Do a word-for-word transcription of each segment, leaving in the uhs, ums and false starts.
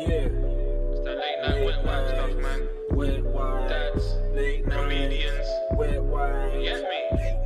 Yeah. It's that late night wet wipe stuff, man. Wet wipe. Dads, Late night. comedians. Wet wipe. You get me?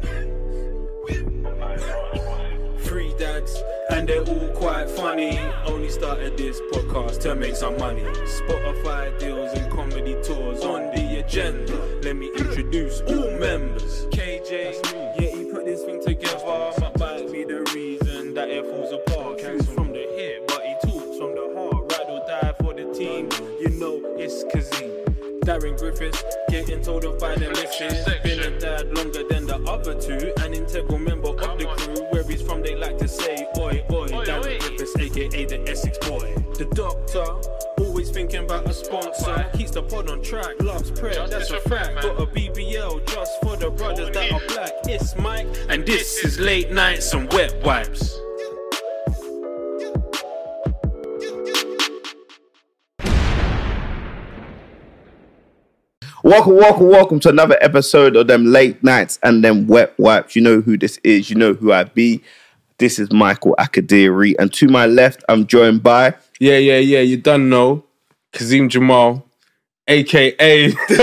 Three dads, and they're all quite funny. Only started this podcast to make some money. Spotify deals and comedy tours on the agenda. Let me introduce all members. K J, yeah, he put this thing together. But might be the reason that it falls apart. He's from the hip, but he talks from the heart. Ride or die for the team. You know it's Kazim. Darren Griffiths, getting told of by the missus. Been a dad longer than the other two. An integral member of the crew. Where he's from, they like to say, oi, oi. Darren Griffiths, aka the Essex boy. The doctor, always thinking about a sponsor. Keeps the pod on track, loves prayer, that's a fact. Got a B B L just for the brothers that are black. It's Mike, and this is Late Nights and Wet Wipes. Welcome, welcome, welcome to another episode of them Late Nights and them Wet Wipes. You know who this is, you know who I be. This is Michael Akadiri, and to my left, I'm joined by... Yeah, yeah, yeah, you done know. Kazim Jamal, a k a.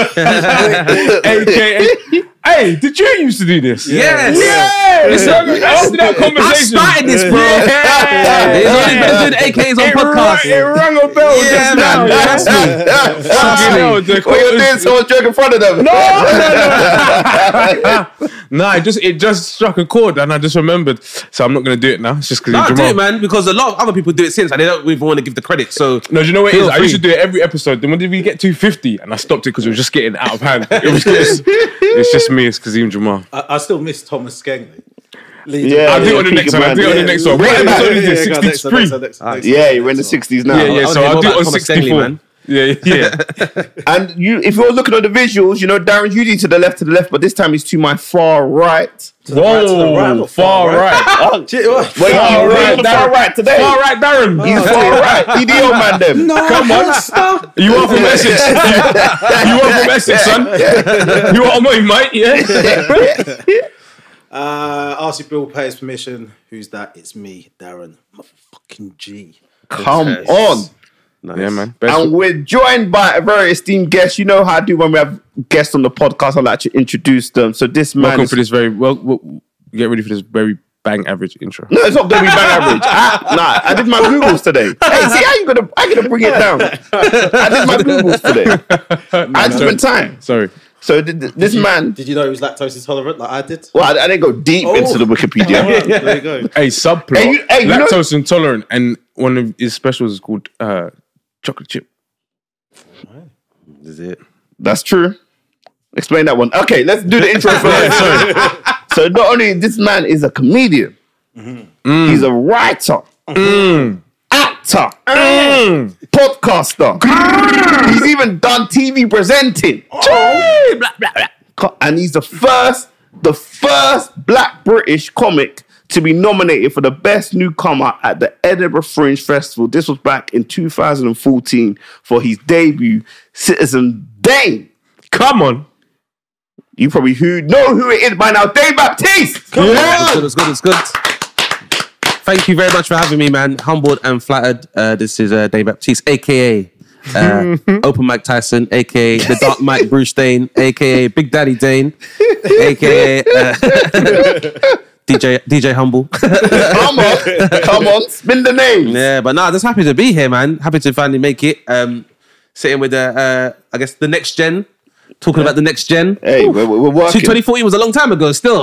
a k a. Hey, did you used to do this? Yes. Yeah. Listen, after that conversation. I started this, bro. Yeah. He's only been doing A Ks on It podcasts. Rang, it rang a bell Yeah, just now. man. Trust me. Fucking hell, the What you're doing, someone's joking in front of them. No, no, no. Nah, it just, it just struck a chord and I just remembered. So I'm not going to do it now. It's just because No, Jamal. do it, man, because a lot of other people do it since and they don't even want to give the credit. So No, do you know what it Feel is? I used to free. do it every episode. Then when did we get to fifty? And I stopped it because it was just getting out of hand. It was just, it's just me, it's Kazim Jamal. I, I still miss Thomas Skengley. Yeah, I'll do it yeah, on the next one. I'll do it on the next one. What Yeah, episode yeah, is this? Yeah, go, next one, sixty-three. next one, next one, next Yeah, one. you're in the sixties now. Yeah, yeah. I So wanna I'll hear do it more on about Thomas Skengley, sixty-four. man. Yeah, yeah. And you, if you're looking at the visuals, you know Darren's usually to the left, to the left, but this time he's to my far right. Whoa, right, to the right, or far far right. Oh, shit, what? Wait, Far you're right, on the far Darren. right today. Far right, Darren. He's far right. He the old man them. Come on. You are from Essex. You, you are from Essex, son. You are mine, mate. Yeah. Uh, R C Bill pays permission. Who's that? It's me, Darren. Motherfucking G. Come Yes. on. Nice. Yeah, man. Best And we're joined by a very esteemed guest. You know how I do when we have guests on the podcast. I like to introduce them. So this man Welcome is... for this very well, well. Get ready for this very bang average intro. No, it's not going to be bang average. I, nah, I did my Googles today. Hey, see how you gonna? I gonna bring it down. I did my Googles today. I just spent time. Sorry. So th- th- this man. Did you know he was lactose intolerant like I did? Well, I, I didn't go deep Oh. into the Wikipedia. There you go. Hey, subplot. Hey, you- hey, you know- lactose intolerant, and one of his specials is called uh, chocolate chip. This is it. That's true. Explain that one. Okay, let's do the intro first. So not only this man is a comedian, he's a writer, actor, podcaster. He's even done T V presenting. Co- And he's the first, the first Black British comic to be nominated for the best newcomer at the Edinburgh Fringe Festival. This was back in two thousand fourteen for his debut, Citizen Dane. Come on. You probably who know who it is by now. Dave Baptiste. Come It's good, on. it's good, it's good. Thank you very much for having me, man. Humbled and flattered. Uh, this is uh, Dave Baptiste, a k a. Uh, Open Mike Tyson, a k a. The Dark Mike Bruce Dane, a k a. Big Daddy Dane, a k a. Uh, D J D J Humble. Come on. Come on. Spin the names. Yeah, but nah, just happy to be here, man. Happy to finally make it. Um, sitting with, the, uh, I guess, the next gen. Talking about the next gen. Hey, we're, we're working. twenty fourteen was a long time ago, still.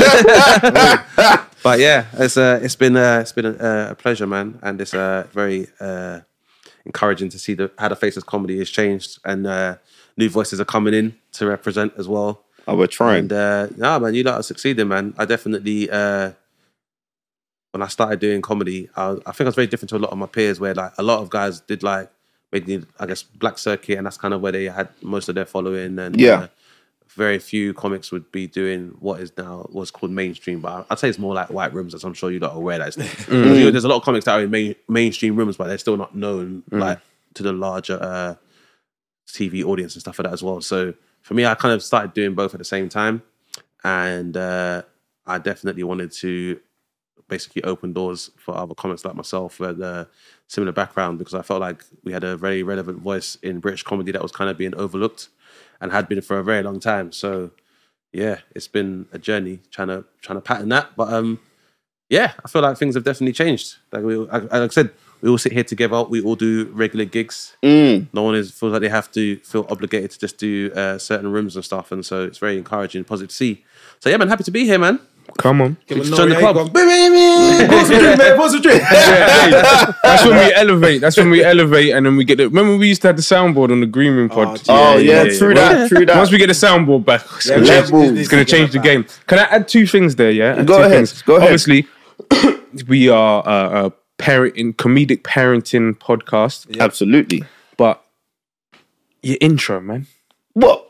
But yeah, it's uh, it's been uh, it's been a, a pleasure, man, and it's uh, very uh, encouraging to see the how the Faces comedy has changed, and uh, new voices are coming in to represent as well. Oh, we're trying. And uh, nah, man, you lot are succeeding, man. I definitely uh, when I started doing comedy, I, I think I was very different to a lot of my peers, where like a lot of guys did like maybe I guess Black Circuit, and that's kind of where they had most of their following, and Yeah. uh, very few comics would be doing what is now what's called mainstream, but I'd say it's more like white rooms, as I'm sure you're not aware that. It's, you know, there's a lot of comics that are in main, mainstream rooms, but they're still not known like to the larger uh, T V audience and stuff like that as well. So for me, I kind of started doing both at the same time, and uh, I definitely wanted to basically open doors for other comics like myself, where the similar background because I felt like we had a very relevant voice in British comedy that was kind of being overlooked and had been for a very long time. So yeah, it's been a journey trying to trying to pattern that. But um, yeah, I feel like things have definitely changed. Like we, like I said, we all sit here together. We all do regular gigs. Mm. No one is feels like they have to feel obligated to just do uh, certain rooms and stuff. And so it's very encouraging, positive to see. So yeah, man, happy to be here, man. Come on. Give Just a join the Noriega club. one. Pause the drink, man. Pause the drink. That's when we elevate. That's when we elevate, and then we get the. Remember, we used to have the soundboard on the Green Room pod. Oh, yeah, true that, true that. Once we get the soundboard back, it's Yeah, gonna change, levels. it's gonna change the game. Can I add two things there? Yeah, Add Go two ahead, things. go ahead. Obviously, we are a, a parenting, comedic parenting podcast, Absolutely. but your intro, man. What?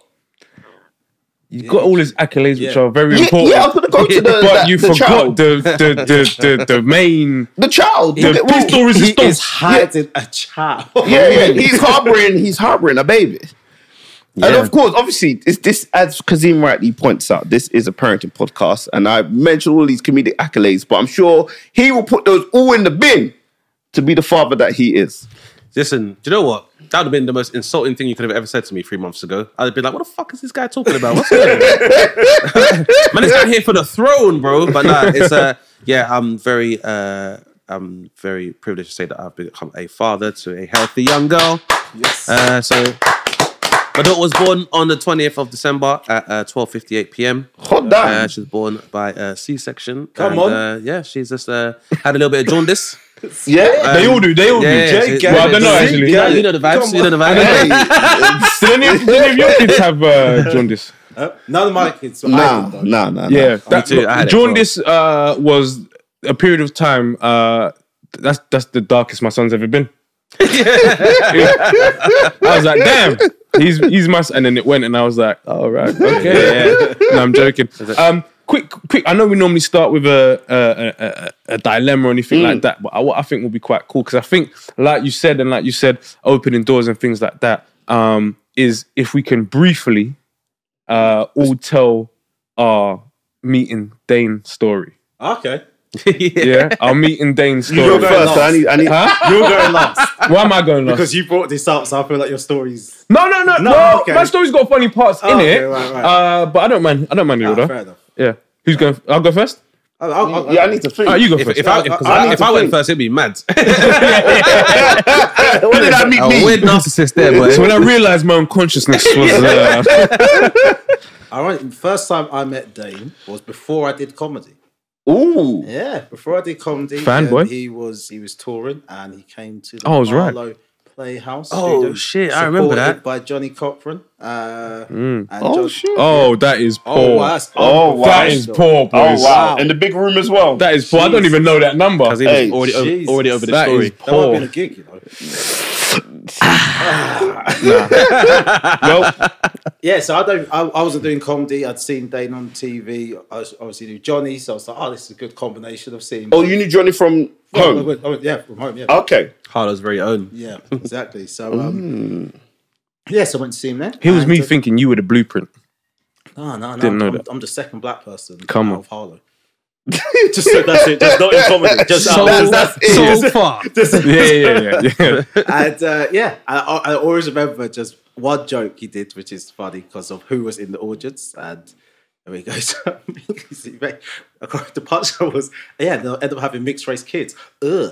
You got all his accolades, which Yeah. are very Yeah, important. yeah, I was gonna go to the but that- you the forgot child. the the, the the the main. The child. The Well, pistol He resistance. is hiding a child. Yeah, yeah. He's harboring. He's harboring a baby. And Yeah. of course, obviously, it's this, as Kazim rightly points out, this is a parenting podcast, and I mentioned all these comedic accolades, but I'm sure he will put those all in the bin to be the father that he is. Listen, do you know what? That would have been the most insulting thing you could have ever said to me three months ago. I'd have been like, what the fuck is this guy talking about? What's going on? Man, this guy here for the throne, bro. But nah, it's uh, yeah, I'm very uh, I'm very privileged to say that I've become a father to a healthy young girl. Yes. Uh, so my daughter was born on the twentieth of December at uh, twelve fifty-eight p.m. Hot damn. Uh, she was born by a C-section. Come and, on. Uh, yeah, she's just uh, had a little bit of jaundice. Yeah. They all do. They all Yeah, do. yeah, Jake, yeah, well, I don't know yeah, actually. yeah, you know the vibes. Come You know the on. vibes. Did any, of, did any of your kids have uh, jaundice? Uh, none of my kids. So I Nah, did, though. nah, nah. Yeah, nah. that, too, I had it jaundice uh, was a period of time. Uh, that's that's the darkest my son's ever been. I was like, damn, he's he's my son. And then it went, and I was like, all right, okay, yeah. No, I'm joking. Um, quick, quick. I know we normally start with a a, a, a dilemma or anything like that, but I, what I think will be quite cool because I think, like you said, and like you said, opening doors and things like that um, is if we can briefly uh, all tell our meeting Dane story. Okay. Yeah, our meeting Dane story. You're going first. last. I need. I need. Huh? You're going last Why am I going last? because you brought this up, so I feel like your story's. No, no, no, no. No, okay. My story's got funny parts Oh, in okay, it. right, right. Uh, but I don't mind. I don't mind the Ah, order. fair enough. Yeah. Who's going? I'll go first. I'll, I'll, I'll, Yeah, I need to think. All right, you go If, first. if I, if, 'cause I- I I, need if to I went think. first, it'd be mad. When did I meet A me? weird narcissist there, boy. so when I realised my unconsciousness was, uh, I went, first time I met Dane was before I did comedy. Ooh. Yeah, before I did comedy, Fanboy. um, he was he was touring and he came to the Oh, I was right. Marlow Playhouse. Oh, studio, shit, I remember supported that. by Johnny Cochran. Uh, Mm. and Oh John- shit. oh, that is Oh, poor. wow, that's Oh, wow. That is poor, boys. Oh wow. In the big room as well. That is poor. I don't even know that number. Because he was Hey, already, over, Jesus. already over the That story. is That might have poor. been a gig, you know. Well, Yeah, so I don't. I, I wasn't doing comedy. I'd seen Dane on T V. I was obviously knew Johnny, so I was like, "Oh, this is a good combination of seeing." Oh, you knew Johnny from Yeah, I home. went- I went- yeah, from home. Yeah, Okay. Harlow's very own. yeah, exactly. So, um, yeah, so I went to see him there. he was And, me uh, thinking you were the blueprint. No, no, no. Didn't know I'm, that. I'm the second black person. Come out on. of Harlow. just so that's it. Just not in comedy. Just So, out. That's- that's it. so far. Yeah, yeah, yeah, yeah. And uh, yeah, I, I I always remember just one joke he did, which is funny because of who was in the audience. And there he goes. The punchline was, yeah, they'll end up having mixed race kids. Ugh.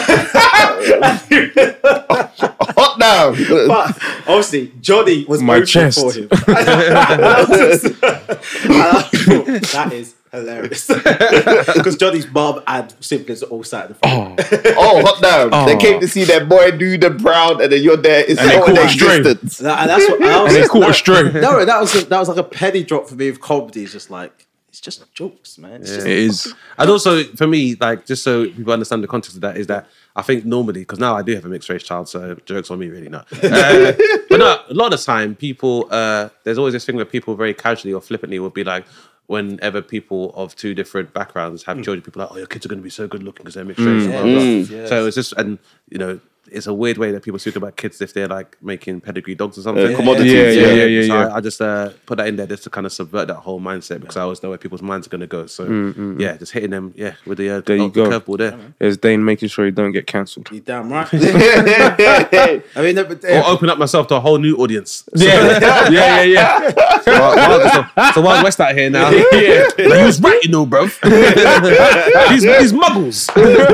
Hot now. But obviously, Johnny was My open chest. for him. And I was just- and I thought, that is hilarious. Because Johnny's mum and siblings are all sat in the front. Oh, hot damn. Oh. They came to see their boy do the brown, and then you're there. It's And they not in caught a stray. existence. And that- and that's what I was And they just- caught a that- stray. No, that was a, that was like a penny drop for me with comedy. It's just like it's just jokes, man. It's just It is. And also, for me, like, just so people understand the context of that, is that I think normally, because now I do have a mixed race child, so jokes on me, really, no. Uh, but no, a lot of the time, people, uh, there's always this thing where people very casually or flippantly will be like, whenever people of two different backgrounds have children, people are like, oh, your kids are going to be so good looking because they're mixed race. blah, blah, blah. So it's just, and, you know, it's a weird way that people speak about kids if they're like making pedigree dogs or something. Uh, commodities, Yeah, yeah, yeah, yeah. So yeah. I, I just uh, put that in there just to kind of subvert that whole mindset because I always know where people's minds are going to go. So yeah, just hitting them, yeah, with the, uh, There you oh, the go. curveball there. There's Dane making sure you don't get cancelled. You damn right. I mean, no, but, Or yeah, open up myself to a whole new audience. Yeah, yeah, yeah, yeah. So, Wild, Wild, so, so Wild West out here now. Yeah. Like, he was right, you know, bro. these, these muggles.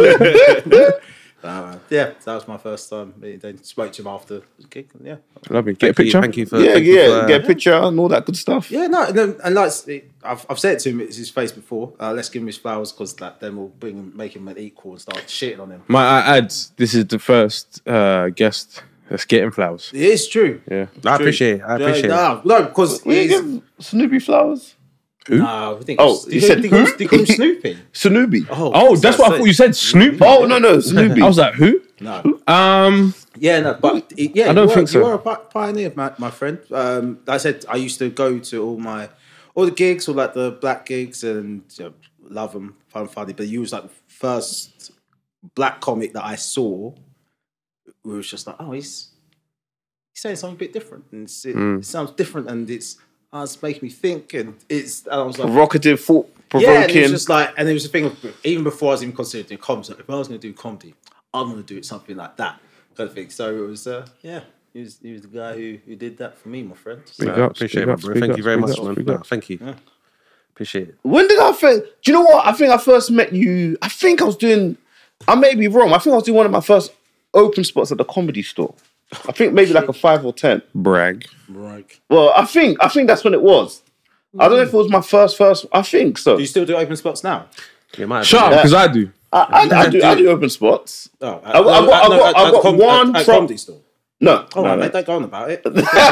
uh, yeah, that was my first time. Then spoke to him after the gig. And yeah, Lovely. Get a Thank you, picture. thank you for. Yeah, thank you yeah, for, uh, get a picture and all that good stuff. yeah, no, no and like I've, I've said it to him, it's his face before. Uh, let's give him his flowers because like, then we'll bring him, make him an equal and start shitting on him. Might I add, this is the first uh, guest that's getting flowers. It is true. Yeah. I appreciate it. I appreciate it. no, no, because We it give is. Snoopy flowers. No, I think Oh, do you you said think- do you who? call- do you call him Snoopy? Snoopy. Oh, that's what I thought you said. Snoop. Oh, no, no, Snoopy. I was like, who? No. Um, Yeah, no, but yeah, I don't you think are, so. You are a pi- pioneer, my, my friend. Um, like I said, I used to go to all my all the gigs, all like the black gigs, and you know, love them, fun, funny. But you was like the first black comic that I saw. We was just like, oh, he's he's saying something a bit different, and it's, it, Mm. it sounds different, and it's oh, it's making me think, and it's. And I was like, Provocative, thought yeah, and it was provoking. just like, and it was the thing of, even before I was even considering doing comedy, like, if I was going to do comedy, I'm going to do it something like that kind of thing. So it was, uh, yeah, he was, he was the guy who, who did that for me, my friend. So, Big I ups, appreciate big it, ups, bro. big Thank ups, you very big much, ups, man. big No, ups. thank you. Appreciate it. When did I first? Do you know what? I think I first met you. I think I was doing. I may be wrong. I think I was doing one of my first open spots at the Comedy Store. I think maybe like a five or ten. brag. right. Well, I think I think that's when it was. I don't know if it was my first first. I think so. Do you still do open spots now? Yeah, might have Shut up, been, because I do. I, I, I do. I do open spots. Oh, I- I got- I got- I got one at, at from- comedy store. No, Oh, no, right, no. mate, don't go on about it.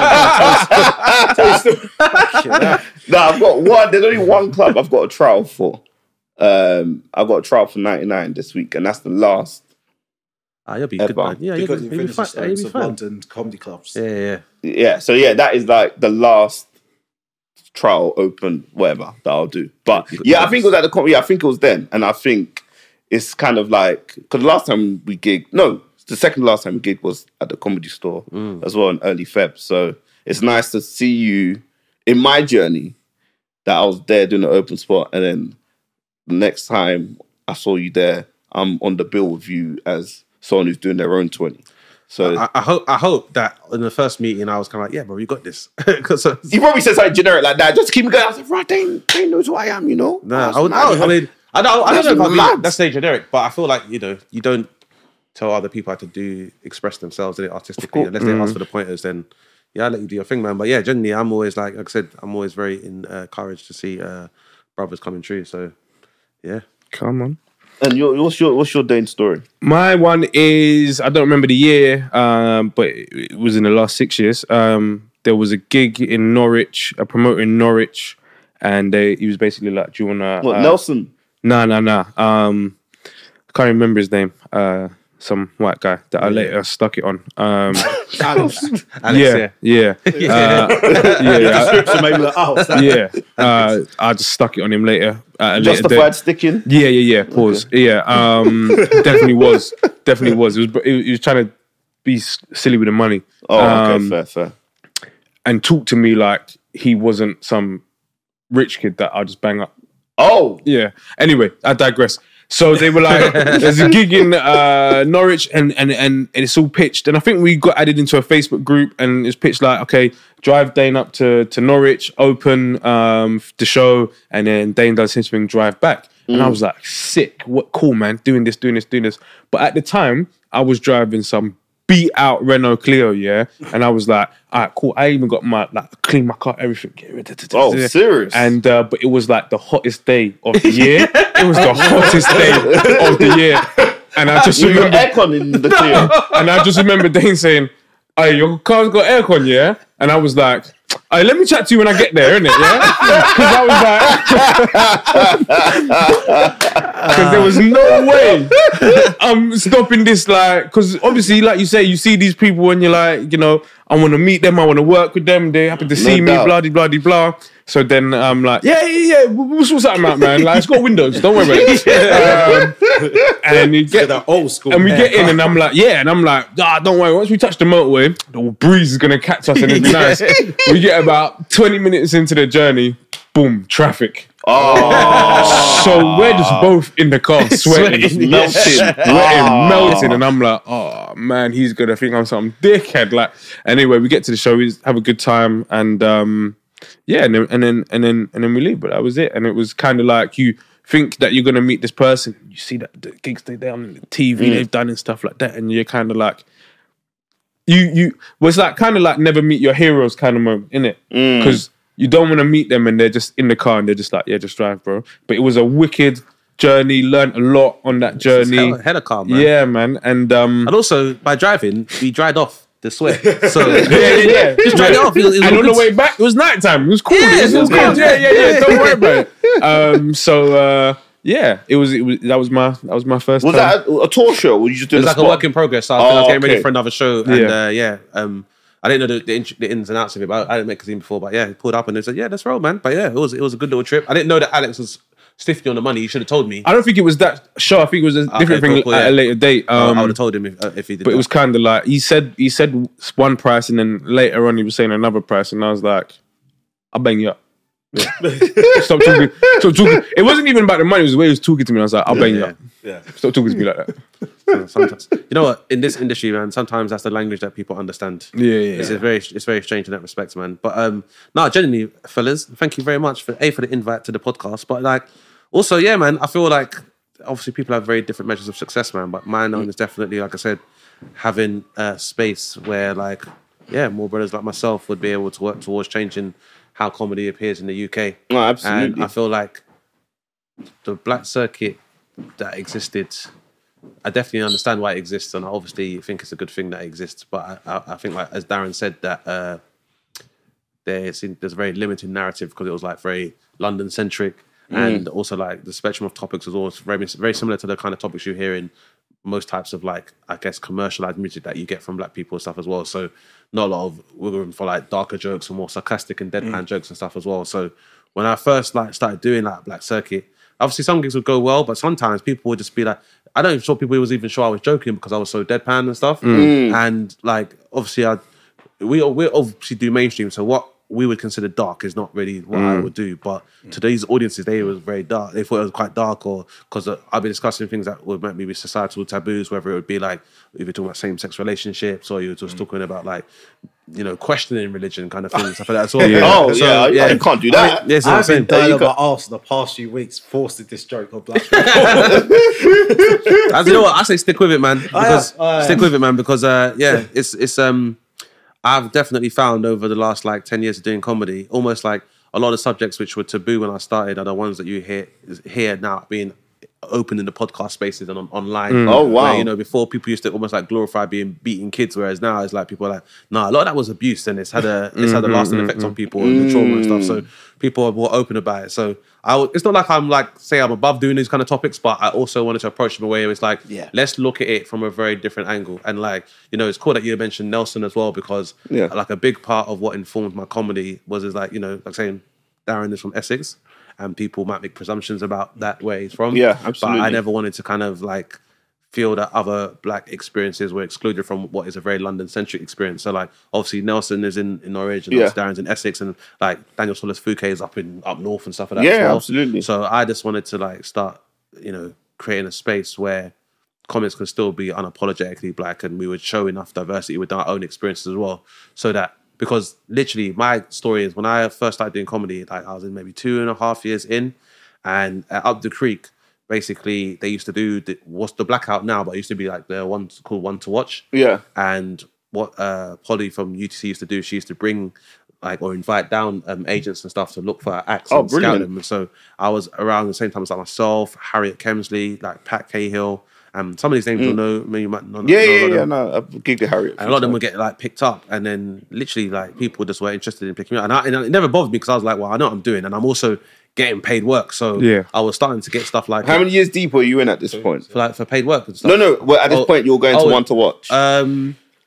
No, I've got one. There's only one club I've got a trial for. Um, I've got a trial for ninety-nine this week, and that's the last. Ah, you'll be Ever. good, man. Yeah, you'll Because be, you you'll be finished fine. the Yeah, you'll stakes be of fine. London comedy clubs. Yeah, yeah. Yeah, so yeah, that is like the last trial open, whatever that I'll do. But yeah, I think it was at the com- yeah, I think it was then, and I think it's kind of like because the last time we gigged, no, the second last time we gigged was at the Comedy Store as well in early Feb. So it's nice to see you in my journey that I was there doing the open spot, and then the next time I saw you there, I'm on the bill with you as someone who's doing their own twenty. So I, I hope I hope that in the first meeting I was kind of like, yeah, bro, you got this. Because uh, you probably said something generic like that, just to keep me going. I was like, right, they, they knows who I am, you know? nah, was I, would, mad. I, I mean, I don't, I don't know if I'd That's be, that's say generic, but I feel like you know, you don't tell other people how to do express themselves in it artistically unless they ask for the pointers. Then yeah, I'll let you do your thing, man. But yeah, generally, I'm always like, like I said, I'm always very encouraged to see uh, brothers coming true. So yeah. Come on. And your, what's your what's your Dane story? My one is I don't remember the year, um, but it, it was in the last six years. Um, there was a gig in Norwich, a promoter in Norwich, and they, he was basically like, "Do you wanna?" What, uh, Nelson? No, no, no. Um, I can't remember his name. Uh, some white guy that I later stuck it on. Um, Alex. yeah, yeah, uh, yeah, yeah, So maybe like, oh, what's that? yeah. Uh, I just stuck it on him later. At a later date. Justified sticking? Yeah, yeah, yeah. Pause. Yeah, um, definitely was, definitely was. It was. He was trying to be s- silly with the money. Oh, okay, Um, fair, fair. and talk to me like he wasn't some rich kid that I'll just bang up. Oh, Yeah. Anyway, I digress. So they were like, there's a gig in uh, Norwich, and, and and it's all pitched. And I think we got added into a Facebook group, and it's pitched like, okay, drive Dane up to, to Norwich, open um, the show, and then Dane does his thing, drive back. And I was like, sick, what cool, man, doing this, doing this, doing this. But at the time, I was driving some beat out Renault Clio, yeah? And I was like, all right, cool. I even got my, like, clean my car, everything. Oh, serious? And, uh, but it was like the hottest day of the year. It was the hottest day of the year. And I just you got remember, aircon in the Clio. and I just remember Dane saying, hey, your car's got aircon, yeah? And I was like, hey, let me chat to you when I get there, innit, yeah? Because I was like, because there was no way I'm stopping this, like, because obviously, like you say, you see these people and you're like, you know, I want to meet them. I want to work with them. They happen to see me. doubt. Blah de blah de blah. So then I'm like, yeah, yeah, yeah. We'll, we'll sort something out, man. Like, it's got windows. Don't worry about it. um, and you get that old school. and we get in, and I'm like, yeah, and I'm like, ah, don't worry. Once we touch the motorway, the breeze is gonna catch us, and it's nice. We get about twenty minutes into the journey, boom, traffic. Oh, So we're just both in the car sweating, Sweating, melting. sweating, Oh. melting, and I'm like, oh man, he's gonna think I'm some dickhead. Like, anyway, we get to the show, we have a good time, and um, yeah, and then and then and then and then we leave. But that was it, and it was kind of like you think that you're gonna meet this person, you see that the gigs they done on the T V they've done and stuff like that, and you're kind of like. You you was like kind of like never meet your heroes kind of moment, innit? Because you don't want to meet them and they're just in the car and they're just like, yeah, just drive, bro. But it was a wicked journey. Learned a lot on that journey. Hell, hella calm, man. Yeah, man. And um, And also, by driving, we dried off the sweat. So, yeah, yeah, yeah. just dried it off. It was, it was and on good. the way back, it was nighttime. It was cool. Yeah, it was, it was cool. cool. Yeah, yeah, yeah. Don't worry about it. Um, so uh, yeah, it was. It was. That was my. That was my first. was time. that a, a tour show? Or were you just It doing was like a work in progress. So I, was, I was Oh, getting ready okay. for another show. And Yeah. uh, yeah, um, I didn't know the, the, int- the ins and outs of it, but I, I didn't make a scene before. But yeah, he pulled up and they said, yeah, let's roll, man. But yeah, it was it was a good little trip. I didn't know that Alex was stiffy on the money. You should have told me. I don't think it was that show. I think it was a different cool, thing cool, at yeah. a later date. Um, I would have told him if, uh, if he did But that. it was kind of like he said. He said one price, and then later on he was saying another price, and I was like, "I'll bang you up." Stop talking. Stop talking. It wasn't even about the money. It was the way he was talking to me. I was like, "I'll bang you yeah. up." Yeah. Stop talking to me like that. So sometimes, you know what? In this industry, man, sometimes that's the language that people understand. Yeah, yeah, It's yeah. a very, it's very strange in that respect, man. But um, no, genuinely, fellas, thank you very much for a for the invite to the podcast. But like, also, yeah, man, I feel like obviously people have very different measures of success, man. But mine own is definitely, like I said, having a space where, like, yeah, more brothers like myself would be able to work towards changing how comedy appears in the U K. No, absolutely. And I feel like the black circuit that existed, I definitely understand why it exists, and I obviously think it's a good thing that it exists. But I, I, I think, like as Darren said, that uh, there's there's a very limited narrative because it was like very London centric, and also like the spectrum of topics was always very very similar to the kind of topics you hear in most types of like I guess commercialized music that you get from black people and stuff as well. So not a lot of wiggle room for like darker jokes and more sarcastic and deadpan jokes and stuff as well. So when I first like started doing like black circuit, obviously some gigs would go well, but sometimes people would just be like, I don't even sure people was even sure I was joking because I was so deadpan and stuff. And like obviously I we we obviously do mainstream, so what we would consider dark is not really what I would do. But to these audiences, they was very dark. They thought it was quite dark, or because I've been discussing things that would maybe be societal taboos, whether it would be like if you're talking about same-sex relationships, or you're just talking about like you know questioning religion kind of things, stuff like that as well. Oh, So, yeah, I- I can't do that. Yes, I've I'm saying. been dying you on got- my arse in the past few weeks, forced to this joke on black people. As you know what, I say stick with it, man. Because I am. stick with it, man. Because uh, yeah, it's it's um, I've definitely found over the last like ten years of doing comedy, almost like a lot of subjects which were taboo when I started are the ones that you hear hear now being open in the podcast spaces and on, online. Oh, wow. Where, you know, before people used to almost like glorify being beating kids, whereas now it's like people are like, nah, a lot of that was abuse and it's had a it's had a lasting effect on people and the trauma and stuff. So people are more open about it. So I would, it's not like I'm like say I'm above doing these kind of topics, but I also wanted to approach them a way where it's like, Yeah. let's look at it from a very different angle. And like, you know, it's cool that you mentioned Nelson as well, because Yeah. like a big part of what informed my comedy was is like, you know, like saying Darren is from Essex and people might make presumptions about that where he's from. Yeah, But absolutely. I never wanted to kind of like feel that other black experiences were excluded from what is a very London centric experience. So like obviously Nelson is in, in Norwich and Yeah. obviously Darren's in Essex and like Daniel Solis Fouquet is up in up north and stuff like that. Yeah, as well. absolutely. So I just wanted to like start, you know, creating a space where comics could still be unapologetically black and we would show enough diversity with our own experiences as well. So that because literally my story is when I first started doing comedy, like I was in maybe two and a half years in, and at Up the Creek, basically they used to do the, what's the blackout now, but it used to be like the one called One to Watch. Yeah. And what uh, Polly from U T C used to do, she used to bring like or invite down um, agents and stuff to look for acts Oh, and scout brilliant. them. And so I was around the same time as like myself, Harriet Kemsley, like Pat Cahill, and some of these names you'll know. Maybe you might not Mm. Yeah, know a lot yeah, of yeah. them. No, I've gigged at Harriet. And a lot of them would get like picked up, and then literally like people just were interested in picking me up, and, I, and it never bothered me because I was like, well, I know what I'm doing, and I'm also getting paid work, so Yeah. I was starting to get stuff like How many years deep were you in at this point? for like for paid work and stuff. No, no. Well, at this Oh, point, you're going oh, to want to watch. Um,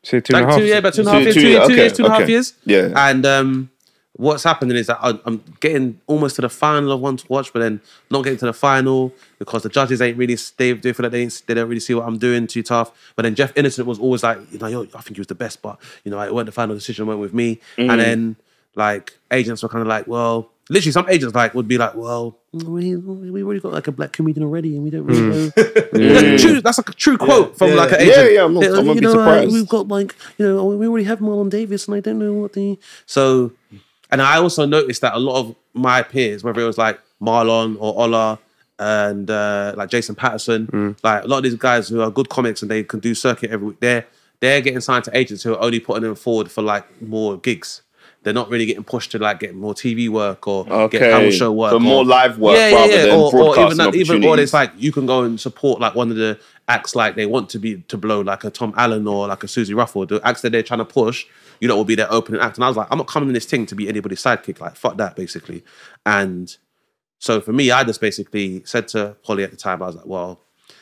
Say two and a Like half. two, yeah, about two and a Two- half years, two- two, years, two okay, years, two and a half okay. years. Yeah. And um, what's happening is that I- I'm getting almost to the final of one to watch, but then not getting to the final because the judges ain't really, they, they feel like they, ain't, they don't really see what I'm doing too tough. But then Jeff Innocent was always like, you know, yo, I think he was the best, but, you know, it wasn't the final decision, went with me. Mm. And then, like, agents were kind of like, well, literally some agents like would be like, well, we, we already got like a black comedian already and we don't really know. That's, true, that's like a true quote from Yeah. like an Yeah, agent. yeah, I'm not- I'm not you be know, uh, surprised. we've got like, you know, we already have Marlon Davis and I don't know what the... So, and I also noticed that a lot of my peers, whether it was like Marlon or Ola and uh, like Jason Patterson, like a lot of these guys who are good comics and they can do circuit every week, they're, they're getting signed to agents who are only putting them forward for like more gigs. They're not really getting pushed to like get more T V work or Okay. get panel show work. So or, more live work rather than or, or broadcasting even that, even or opportunities. it's like you can go and support like one of the acts like they want to be to blow like a Tom Allen or like a Susie Rufford. The acts that they're trying to push, you know, will be their opening act. And I was like, I'm not coming in this thing to be anybody's sidekick. Like fuck that, basically. And so for me, I just basically said to Polly at the time, I was like, well,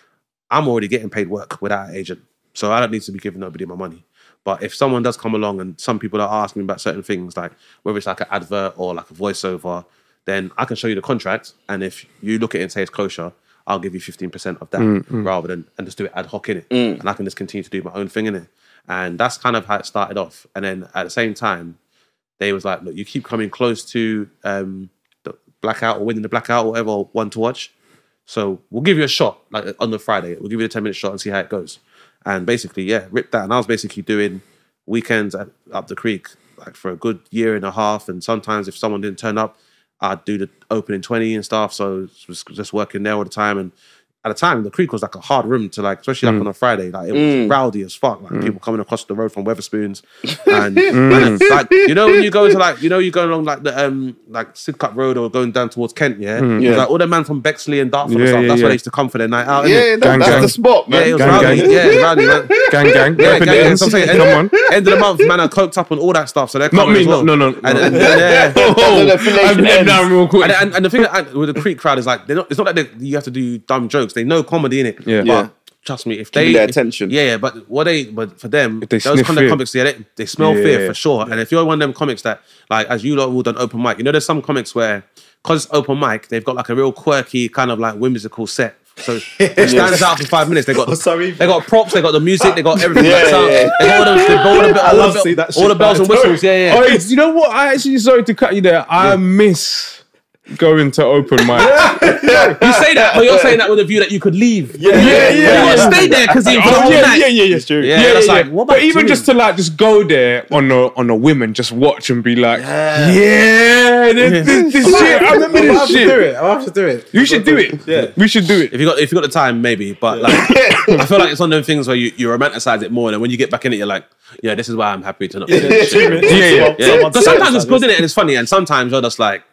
I'm already getting paid work without an agent, so I don't need to be giving nobody my money. But if someone does come along and some people are asking me about certain things, like whether it's like an advert or like a voiceover, then I can show you the contract. And if you look at it and say it's kosher, I'll give you fifteen percent of that rather than, and just do it ad hoc in it. And I can just continue to do my own thing in it. And that's kind of how it started off. And then at the same time, they was like, look, you keep coming close to um, the blackout or winning the blackout or whatever, one to watch. So we'll give you a shot like on the Friday. We'll give you a ten minute shot and see how it goes. And basically, yeah, ripped that. And I was basically doing weekends at, up the creek like for a good year and a half. And sometimes if someone didn't turn up, I'd do the opening twenty and stuff. So it was just working there all the time. And at the time, the creek was like a hard room to like, especially like on a Friday. Like it was rowdy as fuck. Like people coming across the road from Weatherspoons. And, and like, you know, when you go to like, you know, you go along like the um like Sidcup Road or going down towards Kent, yeah? Yeah. It's like all the man from Bexley and Dartford and Yeah, stuff. yeah, That's yeah. where they used to come for their night out. Yeah, innit? that, Gang, that's gang. the spot, man. Yeah, it was Gang, rowdy. gang. Yeah, rowdy, man. Gang, gang. Yeah, Open gang, the yeah, ends. so I'm saying, Come on. End of the month, man, are coked up on all that stuff. So they're Not coming me. as well. No, no, no. And, and, no. yeah. Oh, the I've affiliation been ends. down real quick. And, and, and the thing that, with the Creek crowd is like, they're not, it's not like they, you have to do dumb jokes. They know comedy in it. Yeah. But Yeah. trust me, if Give they you their if- attention. yeah, yeah. But what they, but for them, If they those sniff kind of fear. comics, yeah, they, they smell Yeah. fear for sure. And if you're one of them comics that, like, as you lot all done open mic, you know, there's some comics where, because it's open mic, they've got like a real quirky kind of like whimsical set. So it stands out for five minutes. They got Oh, sorry. they got props, they got the music, they got everything. Yeah, like, sound, yeah. They got all the, they got all the, all love the, seeing that all shit the bells and back. whistles. Yeah, yeah. Oh, it's- you know what? I actually, sorry to cut you there. I miss going to open mic. You say that, but you're saying that with a view that you could leave. Yeah, yeah, yeah, You gotta yeah. stay there because you for the Oh, whole yeah, night. yeah, yeah, yeah. It's true. Yeah, Yeah, that's yeah, like, yeah. what am But I even doing? just to like just go there on a on a whim and just watch and be like, yeah, this, this, this shit. I remember I'll this have to do shit. it. I'll have to do it. You should do it. Yeah. We should do it. If you got if you got the time, maybe. But like, I feel like it's one of those things where you, you romanticize it more, and then when you get back in it, you're like, yeah, this is why I'm happy to not. be doing this shit. Yeah, yeah. Yeah, because sometimes it's good in it and it's funny, and sometimes you're just like,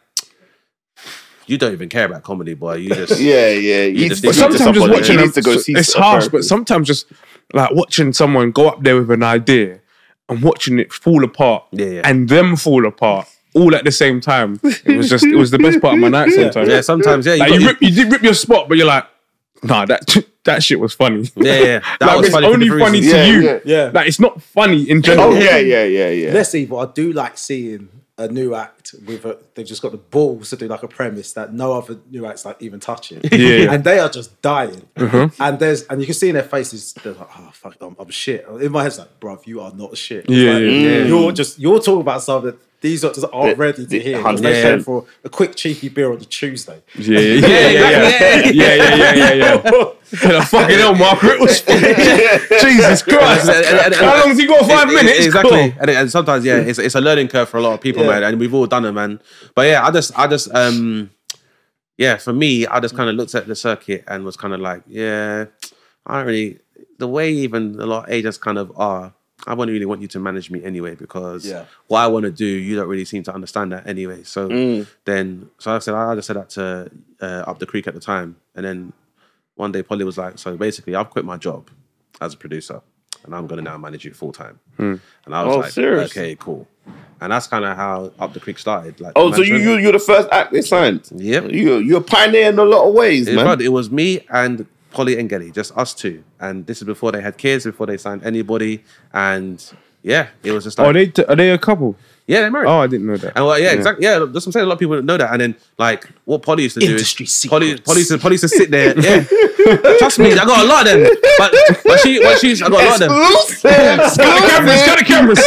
you don't even care about comedy, boy. You just Yeah, yeah. You just just need need to Sometimes just somebody- watching he them, needs to go see it's a harsh, but therapist. sometimes just like watching someone go up there with an idea and watching it fall apart Yeah, yeah. and them fall apart all at the same time. It was just, it was the best part of my night sometimes. yeah, sometimes yeah, you, Like got, you, rip, you did rip your spot, but you're like, nah, that that shit was funny. yeah, yeah. That like was it's funny for only different funny reasons. to Yeah, you. yeah. Yeah. Like it's not funny in general. Oh, yeah, yeah, yeah, yeah. Less evil. I do like seeing a new act with a, they've just got the balls to do like a premise that no other new acts like even touching. Yeah. And they are just dying. And there's and you can see in their faces they're like, oh fuck, I'm, I'm shit. In my head, it's like, bruv, you are not shit. It's Yeah, like, yeah, yeah. You're just you're talking about something that these doctors aren't ready to hear. one hundred They're percent. for a quick cheeky beer on the Tuesday. Yeah, yeah, yeah, yeah, yeah, yeah, yeah, yeah, yeah, yeah. Yeah, fucking hell, Margaret was Jesus Christ. And- and- and- How long has he got? Five It- it- minutes. exactly. Cool. And, and sometimes, yeah, it's, it's a learning curve for a lot of people, Yeah. man. And we've all done it, man. But yeah, I just, I just, um, yeah, for me, I just kind of looked at the circuit and was kind of like, yeah, I don't really, the way even a lot of agents kind of are, I wouldn't really want you to manage me anyway because Yeah. what I want to do, you don't really seem to understand that anyway. So then, so I said, I just said that to uh, Up the Creek at the time. And then one day Polly was like, so basically I've quit my job as a producer and I'm going to now manage you full time. And I was Oh, like, serious? okay, cool. And that's kind of how Up the Creek started. Like, Oh, so you, management. you you're the first act they signed. Yep. You you're a pioneer in a lot of ways, It, man. bro, it was me and Polly and Gelly, just us two. And this is before they had kids, before they signed anybody. And yeah, it was just like... Oh, are they, t- are they a couple? Yeah, they're married. Oh, I didn't know that. And well, yeah, exactly. Yeah, that's what I'm saying. A lot of people don't know that. And then, like, what Polly used to do Industry is secrets. Polly, Polly, used to, Polly used to sit there. Yeah, trust me, I got a lot of them. But but she, but she's, I got a lot of them. Exclusive. Got the cameras.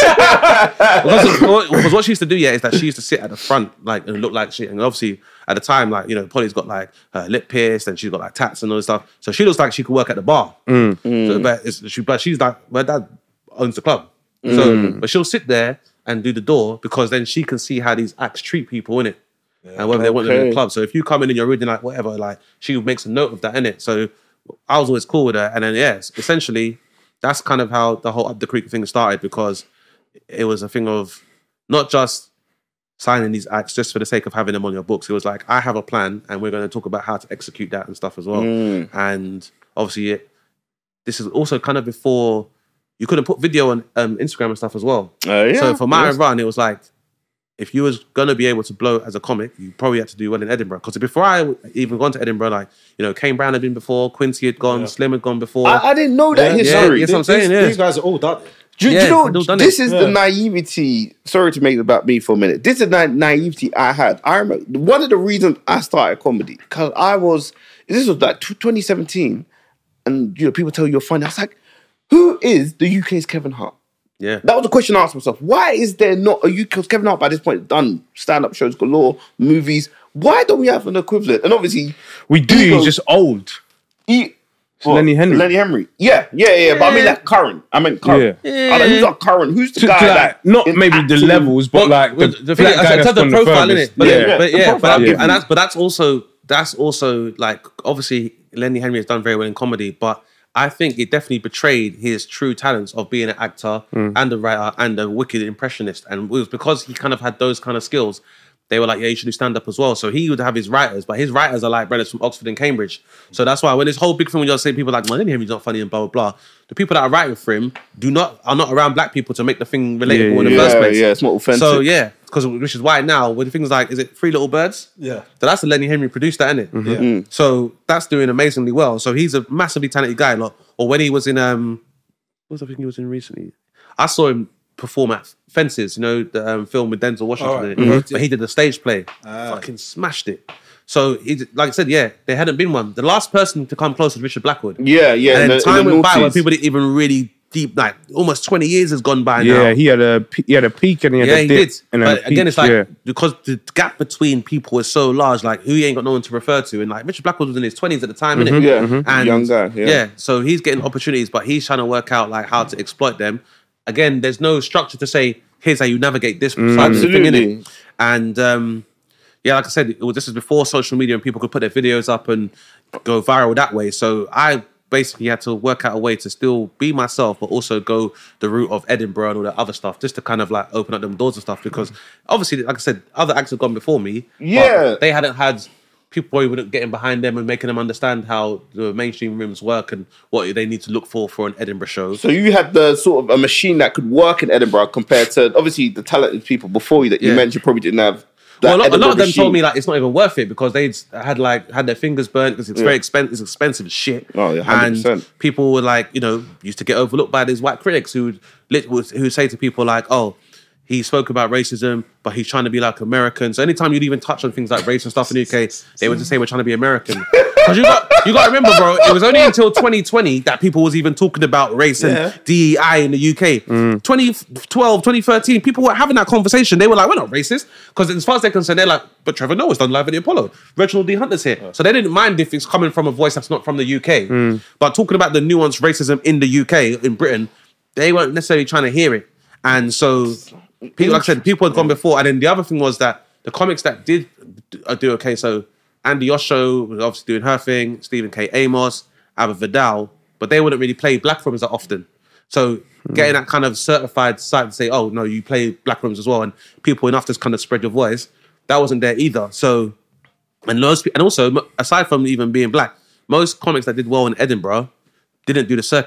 Because, because what she used to do, yeah, is that she used to sit at the front, like, and look like shit. And obviously, at the time, like, you know, Polly's got like her lip pierced and she's got like tats and all this stuff. So she looks like she could work at the bar. So, but, it's, she, but she's like, my dad owns the club. So, but she'll sit there and do the door because then she can see how these acts treat people, innit? And whether they want them in Okay. the club. So if you come in and you're reading like whatever, like she makes a note of that, innit? So I was always cool with her. And then, yes, essentially, that's kind of how the whole Up the Creek thing started because it was a thing of not just signing these acts just for the sake of having them on your books. It was like, I have a plan and we're going to talk about how to execute that and stuff as well. Mm. And obviously, it, this is also kind of before you couldn't put video on um, Instagram and stuff as well. Uh, yeah. So for my Yes. run, it was like, if you was going to be able to blow as a comic, you probably had to do well in Edinburgh. Because before I even gone to Edinburgh, like, you know, Kane Brown had been before, Quincy had gone, Slim had gone before. I, I didn't know that Yeah, history. yeah, yes, I'm These- saying, yeah. These guys are all done it. Do, do Yeah, you know, they've done this it. is Yeah. the naivety. Sorry to make it about me for a minute. This is the na- naivety I had. I remember one of the reasons I started comedy because I was. This was like tw- twenty seventeen, and you know people tell you you're funny. I was like, who is the U K's Kevin Hart? yeah. That was the question I asked myself. Why is there not a U K? Because Kevin Hart by this point done stand-up shows galore, movies. Why don't we have an equivalent? And obviously, We do, Ego- he's just old. he, Lenny Henry. Lenny Henry. Yeah, yeah, yeah. But I mean, like current. I mean, current. Yeah. I like, who's our current? Who's the To- guy to, that like, not in maybe the acting- levels, but like the, Well, the thing black is, guy in that's terms of gone the profile, furthest. innit? But Yeah. yeah, but the yeah, profile, but, I- yeah. and that's but that's also that's also like obviously Lenny Henry has done very well in comedy, but I think it definitely betrayed his true talents of being an actor and a writer and a wicked impressionist, and it was because he kind of had those kind of skills. They were like, yeah, you should do stand up as well. So he would have his writers, but his writers are like brothers from Oxford and Cambridge. So that's why when this whole big thing when you're saying people are like, well, Lenny Henry's not funny and blah blah blah. The people that are writing for him do not are not around black people to make the thing relatable in the yeah, first place. yeah, it's not authentic. So yeah, because which is why now when things like is it Three Little Birds? Yeah. So that's the Lenny Henry produced that, isn't it? Yeah. So that's doing amazingly well. So he's a massively talented guy. Like, or when he was in um, what was the thing he was in recently? I saw him perform at Fences, you know, the um, film with Denzel Washington. Alright. in it. Mhm. But he did a stage play. Fucking smashed it. So he, did- like I said, yeah, there hadn't been one. The last person to come close was Richard Blackwood. yeah, yeah. And in then the- time in the went by when noughties. people didn't even really deep, like almost twenty years has gone by now. Yeah, he had a pe- he had a peak and he had Yeah, a he dip. did. And then a But again, peak, it's like yeah. because the gap between people is so large, like who he ain't got no one to refer to. And like Richard Blackwood was in his twenties at the time, innit? Yeah, And young guy, yeah. so he's getting opportunities, but he's trying to work out like how to exploit them. Again, there's no structure to say, here's how you navigate this side of the thing, Absolutely. innit? And um, yeah, like I said, it was, this is before social media and people could put their videos up and go viral that way. So I basically had to work out a way to still be myself, but also go the route of Edinburgh and all that other stuff, just to kind of like open up them doors and stuff. Because obviously, like I said, other acts have gone before me. but Yeah. they hadn't had people probably wouldn't getting behind them and making them understand how the mainstream rooms work and what they need to look for for an Edinburgh show. So you had the sort of a machine that could work in Edinburgh compared to obviously the talented people before you that you Yeah. mentioned probably didn't have. That Well, a lot, a lot Edinburgh of them machine. told me like it's not even worth it because they'd had like had their fingers burnt because it's very expensive. It's expensive as shit. Oh, yeah, one hundred and percent. people were like, you know, used to get overlooked by these white critics who would who say to people like, oh, he spoke about racism, but he's trying to be like American. So anytime you'd even touch on things like race and stuff in the U K, they would just say we're trying to be American. Because you got you got to remember, bro, it was only until twenty twenty that people was even talking about race and Yeah. D E I in the U K. twenty twelve, twenty thirteen, people were having that conversation. They were like, we're not racist. Because as far as they're concerned, they're like, but Trevor Noah's done Live at the Apollo. Reginald D. Hunter's here. So they didn't mind if it's coming from a voice that's not from the U K. But talking about the nuanced racism in the U K, in Britain, they weren't necessarily trying to hear it. And so, people, like I said, people had gone before. And then the other thing was that the comics that did uh, do okay, so Andy Osho was obviously doing her thing, Stephen K. Amos, Abba Vidal, but they wouldn't really play black rooms that often. So getting that kind of certified site to say, oh, no, you play black rooms as well, and people enough to kind of spread your voice, that wasn't there either. So, and most, and also, aside from even being black, most comics that did well in Edinburgh didn't do the circuit.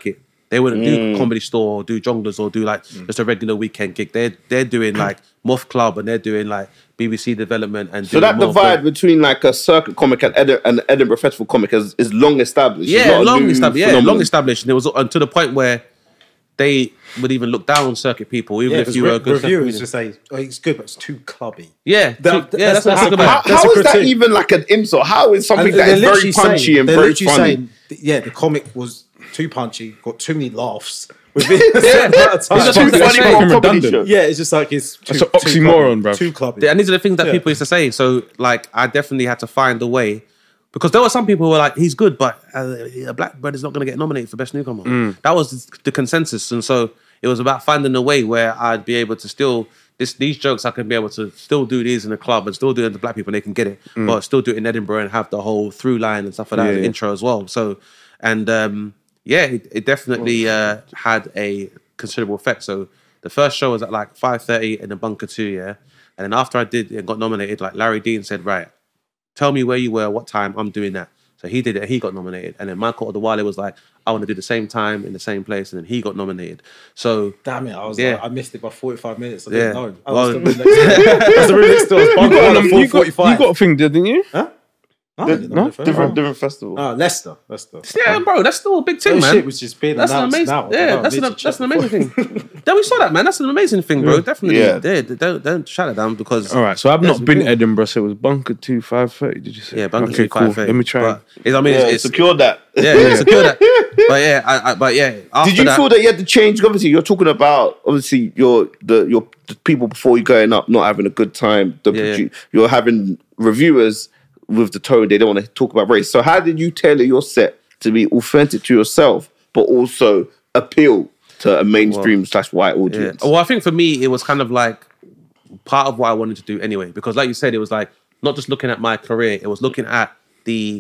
They wouldn't Mm. do Comedy Store or do Jonglers or do like just a regular weekend gig. They're they're doing like Moth Club and they're doing like B B C Development and So doing that more of divide the- between like a circuit comic and Edi- an Edinburgh Festival comic is, is long established. It's yeah, not a long new established. Yeah, phenomenon. long established. And it was uh, to the point where they would even look down on circuit people, even Yeah, if because you were a re- good circuit reviewers comedian. just say, oh, it's good, but it's too clubby. Yeah, That- yeah, that's- that's, that's, that's what a- about. How, That's how a is that critique. even like an insult? How is something And that they're is very literally punchy saying, and they're very literally funny? saying, yeah, the comic was too punchy, got too many laughs within a certain amount of time. These are Too fucking funny saying for a comedy redundant. show. Yeah, it's just like it's too, That's an too oxymoron, clubby, bruv. Too clubby. Yeah, and these are the things that Yeah. people used to say. So, like, I definitely had to find a way because there were some people who were like, "He's good, but uh, a black bird is not going to get nominated for best newcomer." Mm. That was the consensus, and so it was about finding a way where I'd be able to still this these jokes I can be able to still do these in the club and still do it to black people and they can get it, but still do it in Edinburgh and have the whole through line and stuff like that, Mm. Yeah, the yeah. intro as well. So, and um, yeah, it, it definitely uh, had a considerable effect. So the first show was at like five thirty in the Bunker Two, yeah. And then after I did and got nominated, like Larry Dean said, right, tell me where you were, what time, I'm doing that. So he did it, he got nominated. And then Michael Odewale was like, I want to do the same time in the same place, and then he got nominated. So Damn it, I was Yeah. like, I missed it by forty-five minutes. I Yeah. didn't know. I Well- was the room next door. I was the room next door. I was You bumping got, on um, at you, four got, forty-five. you got a thing, didn't you? Huh? No, I didn't know No? the first Different, one. different festival. Ah, Leicester. Leicester. yeah, bro, that's still a big thing, That man. shit was just being That's an announced amazing, now. yeah. Wow, That's an literally that's an checked amazing before. thing. Then we saw that, man. That's an amazing thing, bro. Definitely, Yeah. yeah. Don't don't shut it down because All right, so I've Yes, not been we to do. Edinburgh, so it was Bunker two, five thirty, did you say? yeah, Bunker okay, two, cool. five thirty. Let me try. But it's, I mean, Yeah, it's, it's secure that. yeah, yeah, secure that. But yeah, I, I, but yeah. After Did you that, feel that you had to change? Obviously, you're talking about obviously your the your the people before you going up not having a good time. The Yeah, yeah. produ- You're having reviewers with the tone they don't want to talk about race. So how did you tailor your set to be authentic to yourself, but also appeal to a mainstream slash white Yeah. audience? Well, I think for me, it was kind of like part of what I wanted to do anyway. Because, like you said, it was like not just looking at my career; it was looking at the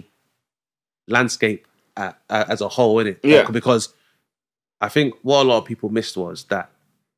landscape at, uh, as a whole, innit? Yeah. Because I think what a lot of people missed was that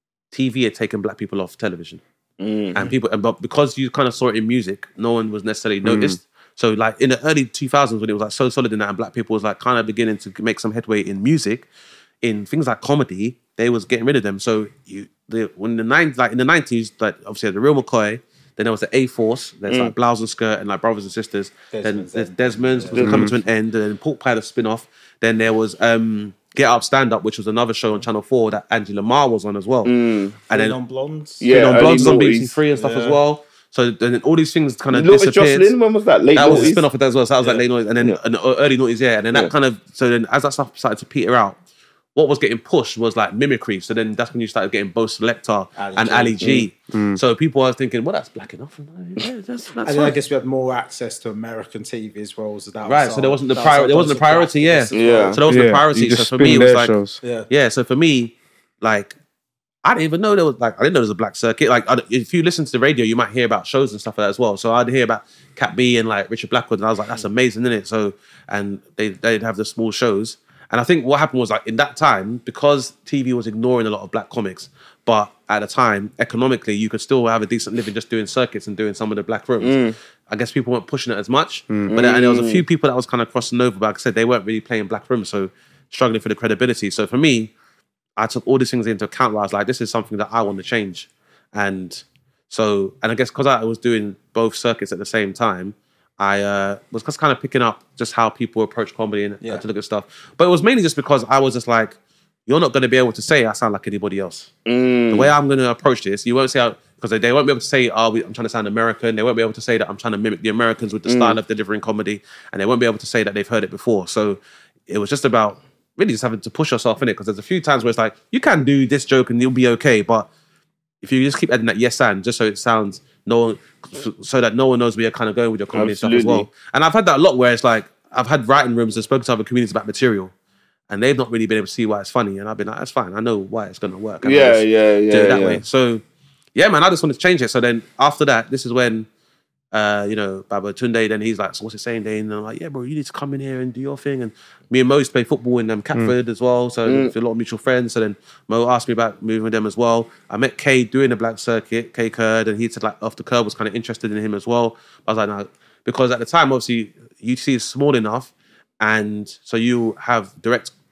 T V had taken black people off television, Mm. and people, and but because you kind of saw it in music, no one was necessarily noticed. So, like in the early two thousands, when it was like so solid in that, and black people was like kind of beginning to make some headway in music, in things like comedy, they was getting rid of them. So you, the when the nine like in the nineties, like obviously the Real McCoy, then there was the A Force, there's like Blouse and Skirt and like Brothers and Sisters. Desmond's then there's End. Desmond's was coming to an end, and then Pork Pie the spin-off. Then there was um Get Up Stand Up, which was another show on Channel Four that Angela Lamar was on as well. And then on blondes. Yeah, on early Blondes on B B C noughties. Three and stuff as Yeah. well. So then all these things kind of Little Miss disappeared. Jocelyn, when was that? Late That was a noughties? spin off of that as well. So that was like Yeah. late noise, and then Yeah. and, uh, early noughties, yeah. And then that Yeah. kind of so then as that stuff started to peter out, what was getting pushed was like mimicry. So then that's when you started getting Bo Selector Ali and G. Ali G. Mm. So people are thinking, well, that's black enough. Yeah, that's, that's And then fine. I guess we had more access to American T V as well. So that was Right, so our- there wasn't the that was prior- our there wasn't dose the priority, of yeah. blackness as Yeah. well. So that was the Yeah, priority. you So just for me, spin it was their like, shows. Yeah. yeah. So for me, like, I didn't even know there was like I didn't know there was a black circuit. Like, I, if you listen to the radio, you might hear about shows and stuff like that as well. So I'd hear about Cat B and like Richard Blackwood, and I was like, that's amazing, isn't it? So and they they'd have the small shows. And I think what happened was like in that time, because T V was ignoring a lot of black comics, but at the time, economically, you could still have a decent living just doing circuits and doing some of the black rooms. I guess people weren't pushing it as much. But then, and there was a few people that was kind of crossing over, but like I said, they weren't really playing black rooms, so struggling for the credibility. So for me, I took all these things into account where I was like, this is something that I want to change. And so, and I guess because I was doing both circuits at the same time, I uh, was just kind of picking up just how people approach comedy and Yeah. to look at stuff. But it was mainly just because I was just like, you're not going to be able to say I sound like anybody else. The way I'm going to approach this, you won't say, because they, they won't be able to say, oh, we, I'm trying to sound American. They won't be able to say that I'm trying to mimic the Americans with the style of delivering comedy. And they won't be able to say that they've heard it before. So it was just about really just having to push yourself in it, because there's a few times where it's like, you can do this joke and you'll be okay. But if you just keep adding that yes and, just so it sounds no one, so that no one knows where you're kind of going with your comedy and stuff as Absolutely. well. And I've had that a lot where it's like, I've had writing rooms and spoken to other comedians about material, and they've not really been able to see why it's funny. And I've been like, that's fine. I know why it's going to work. And I'll Yeah, just yeah, yeah, Do it that yeah. way. So, yeah, man, I just wanted to change it. So then after that, this is when, uh, you know, Baba Tunde, then he's like, so what's it saying, Dane? And I'm like, yeah, bro, you need to come in here and do your thing. And me and Mo used to play football in um, Catford as well. So Mm. we have a lot of mutual friends. So then Mo asked me about moving with them as well. I met Kay doing the black circuit, Kay Kurd, and he said like Off the Curb was kind of interested in him as well. I was like, no, because at the time, obviously, U T C is small enough. And so you have direct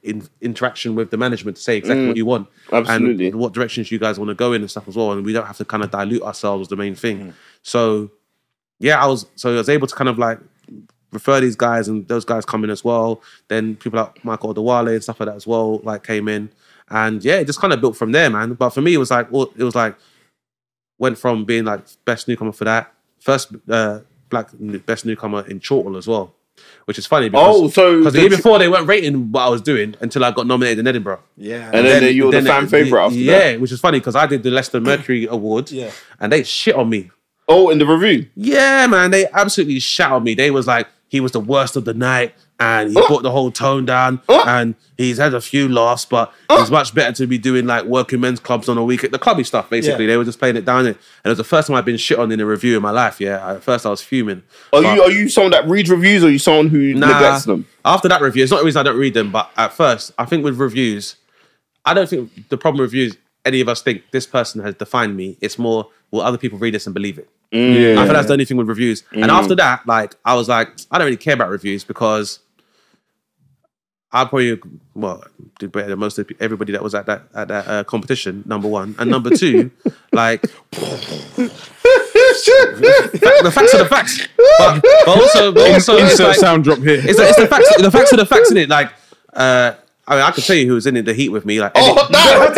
in, interaction with the management to say exactly Mm. what you want Absolutely. and what directions you guys want to go in and stuff as well. And we don't have to kind of dilute ourselves was the main thing. Mm. So yeah, I was so I was able to kind of like refer these guys, and those guys come in as well. Then people like Michael Odewale and stuff like that as well, like came in, and yeah, it just kind of built from there, man. But for me, it was like well, it was like went from being like best newcomer for that, first uh, black best newcomer in Chortle as well, which is funny because Oh, so because the the year ch- before they weren't rating what I was doing until I got nominated in Edinburgh. Yeah. And then, you were the then fan it- favorite after yeah, that. which is funny because I did the Leicester Mercury Award, Yeah. and they shit on me. Oh, in the review. Yeah, man, they absolutely shouted on me. They was like, he was the worst of the night, and he brought the whole tone down, and he's had a few laughs, but it's much better to be doing like working men's clubs on a weekend, the clubby stuff, basically. Yeah. They were just playing it down there. And it was the first time I've been shit on in a review in my life, yeah. At first I was fuming. Are But- you are you someone that reads reviews, or are you someone who Nah, neglects them? After that review, it's not the reason I don't read them, but at first, I think with reviews, I don't think the problem with reviews, any of us think this person has defined me. It's more, will other people read this and believe it? Yeah. I think that's the only thing with reviews. And after that, like, I was like, I don't really care about reviews because I probably, well, did better than most of everybody that was at that at that uh, competition, number one. And number two, like, the facts are the facts. But, but also, but also it's Insert like, sound drop here. it's, the, it's the facts. The facts are the facts in it. Like, uh, I mean, I could tell you who was in it, the heat with me. Like, Oh, Eddie- no.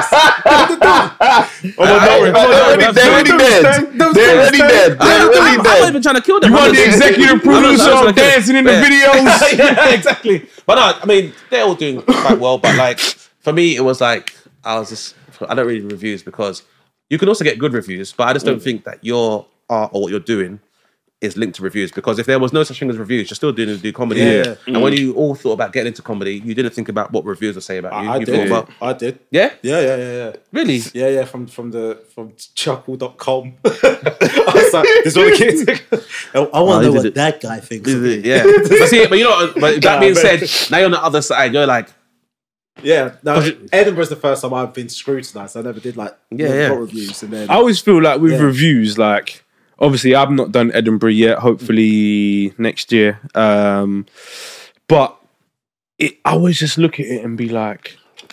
Oh, They're already- they're already dead. They're already dead. They're I'm, already I'm not dead. even trying to kill them. You I'm want the just- executive I'm not- producer I'm not of kidding. dancing in the Yeah. videos? Yeah, exactly. But no, I mean, they're all doing quite well. But like, for me, it was like, I was just, I don't read reviews because you can also get good reviews, but I just don't think that your art or what you're doing is linked to reviews, because if there was no such thing as reviews, you're still doing do comedy. Yeah. And when you all thought about getting into comedy, you didn't think about what reviews would say about you. I, I you did. thought about, I did. yeah? Yeah, yeah, yeah, yeah. Really? Yeah, yeah, from from the from chuckle dot com. I was like, this is what the kids I want Oh, to he know did what it. that guy thinks of me. Yeah. But see, but you know, but that Nah, being but- said, now you're on the other side, you're like, Yeah, no, Edinburgh's the first time I've been scrutinised. I never did like Yeah, yeah, yeah. got reviews and then I always feel like with Yeah. reviews, like obviously I've not done Edinburgh yet. Hopefully next year. Um, but it, I always just look at it and be like,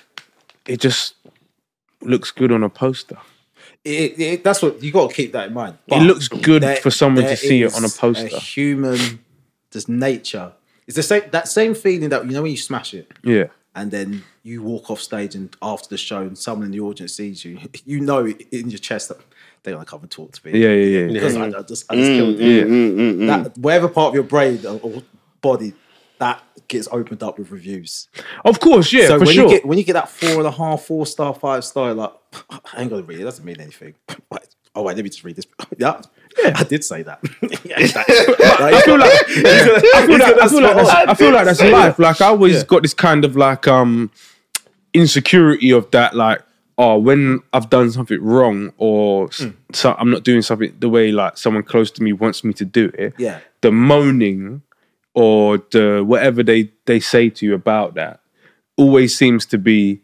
it just looks good on a poster. it, it, that's what you got to keep that in mind. It looks good there- for someone to there see it is on a poster. A human, there's nature. It's the same that same feeling that you know when you smash it Yeah. and then you walk off stage and after the show and someone in the audience sees you, you know in your chest that they want to come and talk to me. Yeah, yeah, yeah. Because I, I just, I just killed it. That whatever part of your brain or, or body that gets opened up with reviews. Of course, yeah, so for when sure. you get when you get that four and a half, four star, five star, like I ain't gonna read it. It doesn't mean anything. Wait, oh wait, let me just read this. Yeah, yeah, I did say that. Yeah, that- I feel like I feel like I feel like that's, I feel like that's life. Like I always Yeah. got this kind of like um insecurity of that, like, oh, when I've done something wrong or s so I'm not doing something the way like someone close to me wants me to do it. Yeah. The moaning or the whatever they they say to you about that always seems to be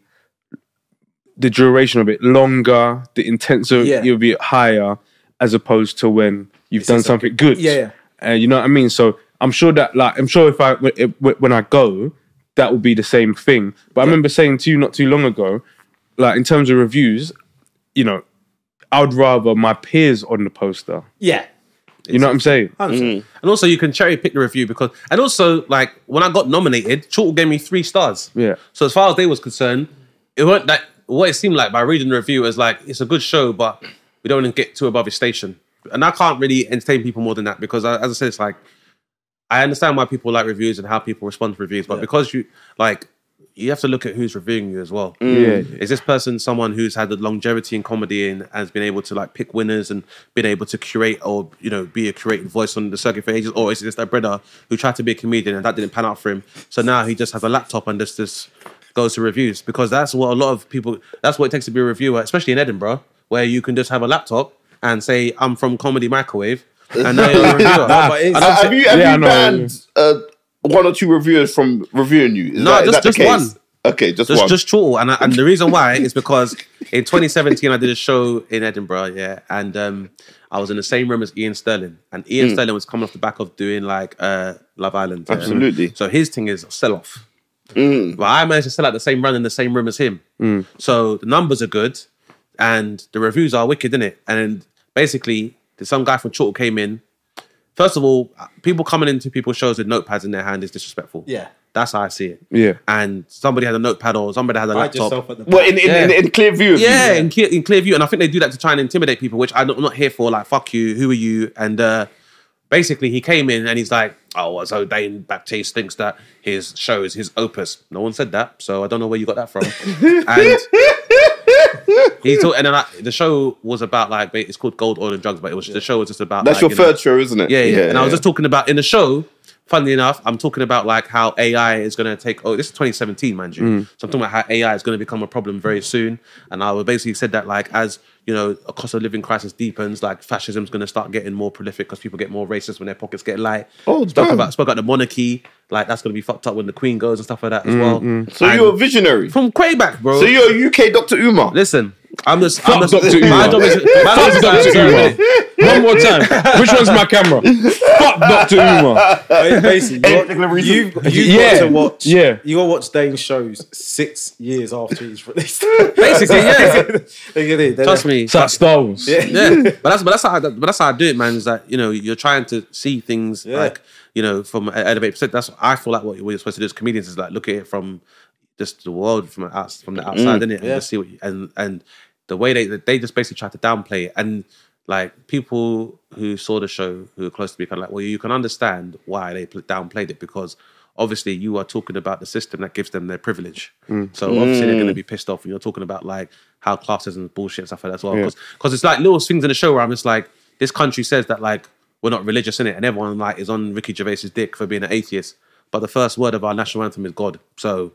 the duration of it longer, the intensity Yeah. of it higher, as opposed to when you've done something good. Yeah, yeah. Uh, you know what I mean? So I'm sure that, like, I'm sure if I if, when I go, that will be the same thing. But I remember saying to you not too long ago, like in terms of reviews, you know, I would rather my peers on the poster. yeah. You know what I'm saying? and also you can cherry pick the review because, and also like when I got nominated, Chortle gave me three stars. Yeah. So as far as they was concerned, it weren't that what it seemed like by reading the review is like it's a good show, but we don't want to get too above his station. And I can't really entertain people more than that because, I, as I said, it's like I understand why people like reviews and how people respond to reviews, but because you like. You have to look at who's reviewing you as well. Yeah. Is this person someone who's had the longevity in comedy and has been able to like pick winners and been able to curate or, you know, be a creative voice on the circuit for ages? Or is it just that brother who tried to be a comedian and that didn't pan out for him? So now he just has a laptop and just, just goes to reviews, because that's what a lot of people, that's what it takes to be a reviewer, especially in Edinburgh, where you can just have a laptop and say, I'm from Comedy Microwave. And now you're a reviewer. but it's- And Uh, I'm have you have Yeah, I you know. banned uh, one or two reviewers from reviewing you? Is No, that, is just- that the just case? Okay, just, Just, one. just Chortle. And, I, and the reason why is because in twenty seventeen, I did a show in Edinburgh, yeah, and um, I was in the same room as Ian Sterling. And Ian Sterling was coming off the back of doing like uh, Love Island. yeah. Absolutely. So his thing is sell off. Mm. But I managed to sell out the same run in the same room as him. Mm. So the numbers are good and the reviews are wicked, innit? And basically, some guy from Chortle came in. First of all, people coming into people's shows with notepads in their hand is disrespectful. Yeah. That's how I see it. Yeah. And somebody had a notepad or somebody had a Hide laptop. yourself at the Well, in in, Yeah. in, in clear view. Of Yeah, you. in clear, in clear view. And I think they do that to try and intimidate people, which I'm not, I'm not here for. Like, fuck you, who are you? And uh, basically, he came in and he's like, oh, well, so Dane Baptiste thinks that his show is his opus. No one said that, so I don't know where you got that from. And he thought, and then I, the show was about, like, it's called Gold, Oil and Drugs, but it was the show was just about. That's like, your you know- third show, isn't it? Yeah, yeah. And I was just talking about in the show. Funnily enough, I'm talking about like how A I is going to take. Oh, this is twenty seventeen, mind you. So I'm talking about how A I is going to become a problem very soon. And I basically said that like as you know, a cost of living crisis deepens, like fascism is going to start getting more prolific because people get more racist when their pockets get light. Oh, spoke damn. about spoke about the monarchy, like that's going to be fucked up when the Queen goes and stuff like that as well. So And you're a visionary. from way back, bro. So you're a U K Doctor Umar. Listen, I'm just. Fuck I'm just Doctor my Umar. job is. My job is Fuck Doctor to- Umar. One more time. Which one's my camera? Fuck Doctor Umar. Basically, you you've, you've Yeah. got to watch. Yeah. You got to watch Dane's shows six years after he's released. Basically, yeah. Look at it. they're Trust like- me. It's like Star Wars. Yeah, but that's but that's how I, but that's how I do it, man. Is that you know you're trying to see things Yeah. like you know from an elevated perspective. That's what I feel like what you're supposed to do as comedians is like look at it from just the world from out, from the outside, innit? And yeah. just see what you, and and the way they they just basically try to downplay it and. Like people who saw the show, who are close to me, kind of like, well, you can understand why they pl- downplayed it because obviously you are talking about the system that gives them their privilege. So obviously they're going to be pissed off when you're talking about like how classism and bullshit and stuff like that as well. Yeah. Because it's like little things in the show where I'm just like, this country says that like we're not religious in it, and everyone like is on Ricky Gervais's dick for being an atheist. But the first word of our national anthem is God. So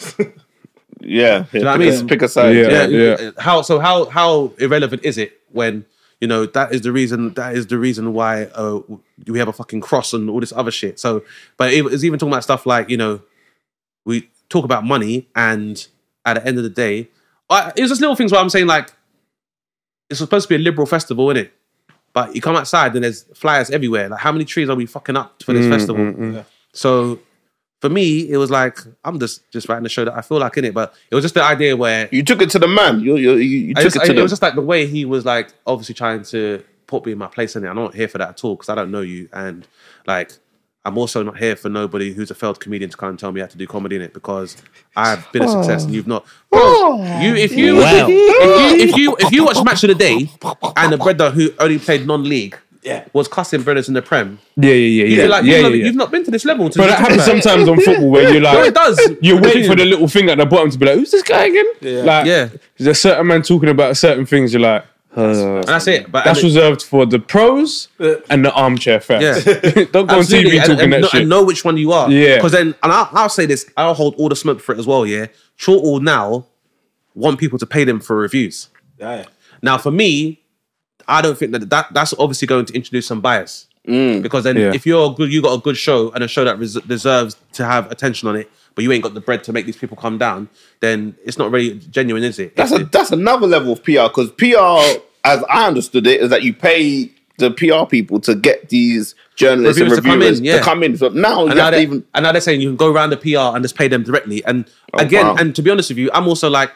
Yeah. you know what I pick, mean? a, pick a side. Yeah. yeah, how so how how irrelevant is it when you know that is the reason that is the reason why uh, we have a fucking cross and all this other shit. So, but it was even talking about stuff like you know we talk about money and at the end of the day, I, it was just little things where I'm saying like it's supposed to be a liberal festival, innit? But you come outside and there's flyers everywhere. Like how many trees are we fucking up for this festival? So. For me, it was like I'm just just writing the show that I feel like in it, but it was just the idea where You took it to the man. You you you, you I took just, it I- to it the. was just like the way he was like obviously trying to put me in my place in it. I'm not here for that at all because I don't know you, and like I'm also not here for nobody who's a failed comedian to come and tell me how to do comedy in it because I've been a success and you've not. Bro, you if you, Wow. if, you if you if you watch Match of the Day and the brother who only played non-league Yeah. was cussing brothers in the Prem, Yeah, yeah, yeah, you'd yeah. be like, yeah, you've, yeah, not, yeah. you've not been to this level. To But that happens sometimes on football where you're like, No, it does. You wait Continue. for the little thing at the bottom to be like, who's this guy again? Yeah. Like, Yeah. there's a certain man talking about certain things. You're like, uh, And that's it. But that's and it- reserved for the pros and the armchair fans. Yeah. Don't go on T V Absolutely, talking and, and, that know, shit. and know which one you are. Yeah. Because then, and I'll, I'll say this, I'll hold all the smoke for it as well. Yeah, Chortle now want people to pay them for reviews. Yeah. Now, for me, I don't think that, that that's obviously going to introduce some bias. Because then, Yeah. if you're a good, you got a good show and a show that res- deserves to have attention on it, but you ain't got the bread to make these people come down, then it's not really genuine, is it? That's a It's- that's another level of P R because P R, as I understood it, is that you pay the P R people to get these journalists Reviewers to and come reviewers in, yeah. to come in. So now you And now, have to they, even. and now they're saying you can go around the P R and just pay them directly. And Oh, again, wow. and to be honest with you, I'm also like,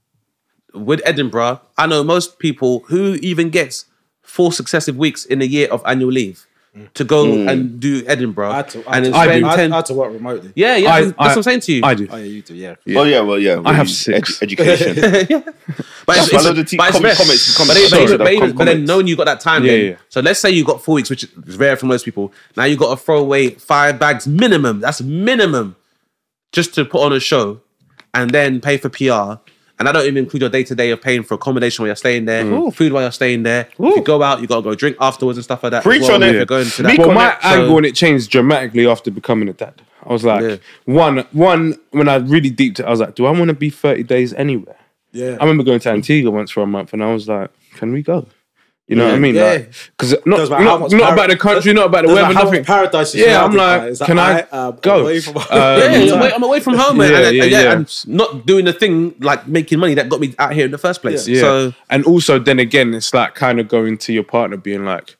with Edinburgh, I know most people who even gets four successive weeks in a year of annual leave to go Hmm. and do Edinburgh I had to, I and had then to, I spend do. I, ten. I had to work remotely. yeah, yeah, I- that's I- what I'm saying to you. I do. Oh, yeah, you do, yeah. Oh yeah, well yeah. I have we- six. edu- education. But it's, That's why it's, I love the te- but it's com- rare. comments- But, comments- they- but, sorry, but, the but, com- but then comments. knowing you got that time, Yeah, then, yeah. so let's say you got four weeks, which is rare for most people. Now you got to throw away five bags minimum. That's minimum, just to put on a show, and then pay for P R. And I don't even include your day to day of paying for accommodation while you're staying there, food while you're staying there. If you go out, you got to go drink afterwards and stuff like that. as Preach well, on if it. you're going to Speak that. Well, on my it, so- angle on it changed dramatically after becoming a dad. I was like, Yeah. one, one when I really deeped it, I was like, do I want to be thirty days anywhere? Yeah. I remember going to Antigua once for a month, and I was like, can we go? You know Yeah. what I mean? Yeah. Because not, Doesn't matter how not, much not para- about the country, not about the Doesn't weather, matter how nothing. much paradise is Yeah, I'm surrounded by. like, It's like, can I, I am go? away from- Um, Yeah, Yeah. I'm, away, I'm away from home, man. Yeah, and, and, yeah, yeah, yeah. and not doing the thing like making money that got me out here in the first place. Yeah. So And also, then again, it's like kind of going to your partner being like,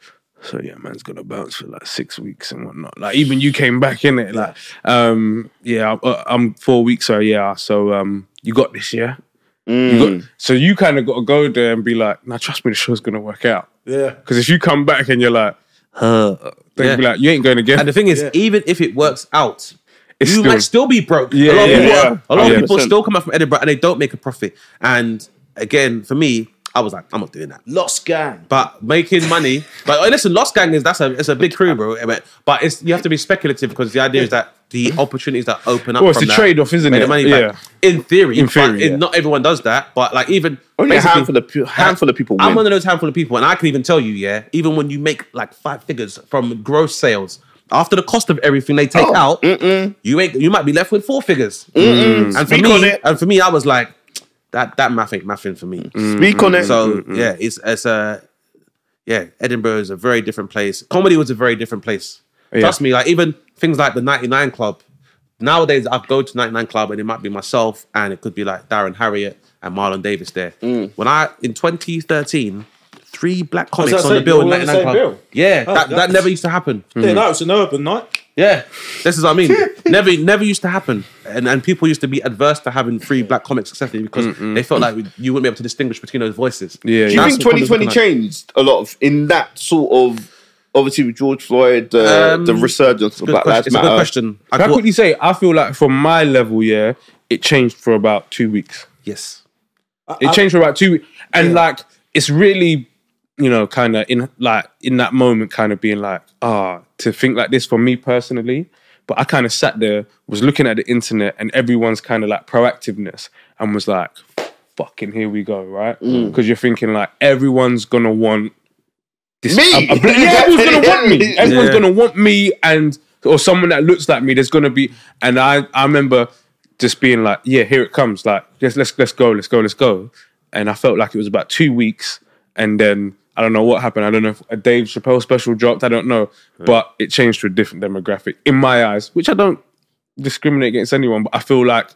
So yeah, man's gonna bounce for like six weeks and whatnot. Like even you came back in it. Like um, yeah, I, I'm four weeks. So yeah, so um, you got this, yeah. Mm. You got, so you kind of got to go there and be like, nah, trust me, the show's gonna work out. Yeah. Because if you come back and you're like, huh, then Yeah. be like, you ain't going again. And the thing is, even if it works out, It's you still- might still be broke. Yeah, a lot of yeah, people, yeah. a lot of one hundred people percent. still come out from Edinburgh and they don't make a profit. And again, for me, I was like, I'm not doing that. Lost Gang. But making money, but oh, listen, Lost Gang is that's a it's a big crew, bro. But but it's you have to be speculative because the idea is that the opportunities that open up. Well, it's from a that trade-off, isn't make it? the money Yeah. back. In theory, In but theory, it- yeah. not everyone does that. But like even Only a basically- handful of pe- handful of people I'm win. one of those handful of people, and I can even tell you, yeah, even when you make like five figures from gross sales. After the cost of everything they take Oh, out, you ain't you might be left with four figures. And for Speak on me, it. and for me, I was like, that that math ain't mathing for me. Speak on it. So yeah, it's it's a yeah. Edinburgh is a very different place. Comedy was a very different place. Trust me, like even things like the ninety-nine Club. Nowadays, I go to ninety-nine Club and it might be myself and it could be like Darren Harriott and Marlon Davis there. When I in twenty thirteen, three black comics that on the say- bill in all on the ninety-nine same Club. bill? Yeah, Oh, that, that that's- never used to happen. Yeah, no, it's an urban night. Yeah, this is what I mean. never, never used to happen, and and people used to be adverse to having three black comics successfully because they felt like you wouldn't be able to distinguish between those voices. Yeah, Do you yeah. think twenty twenty changed a lot of in that sort of obviously with George Floyd, the Um, the resurgence of Good Black question. Lives It's a good Matter? question. I Can I thought- quickly say, I feel like from my level, yeah, it changed for about two weeks. yes. It changed for about two weeks. And like, it's really, you know, kind of in like in that moment, kind of being like, ah, to think like this for me personally. But I kind of sat there, was looking at the internet and everyone's kind of like proactiveness and was like, fucking here we go, right? Because you're thinking like everyone's gonna want this. Me? a- a bla- yeah, everyone's gonna want me. Everyone's Yeah. gonna want me and or someone that looks like me. There's gonna be, and I I remember just being like, yeah, here it comes. Like, let's let's let's go, let's go, let's go. And I felt like it was about two weeks, and then I don't know what happened. I don't know if a Dave Chappelle special dropped. I don't know, but it changed to a different demographic in my eyes, which I don't discriminate against anyone, but I feel like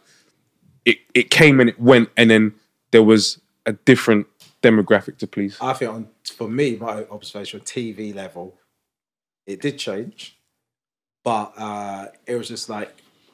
it it came and it went, and then there was a different demographic to please. I think on, for me, my observation on T V level, it did change, but uh, it was just like,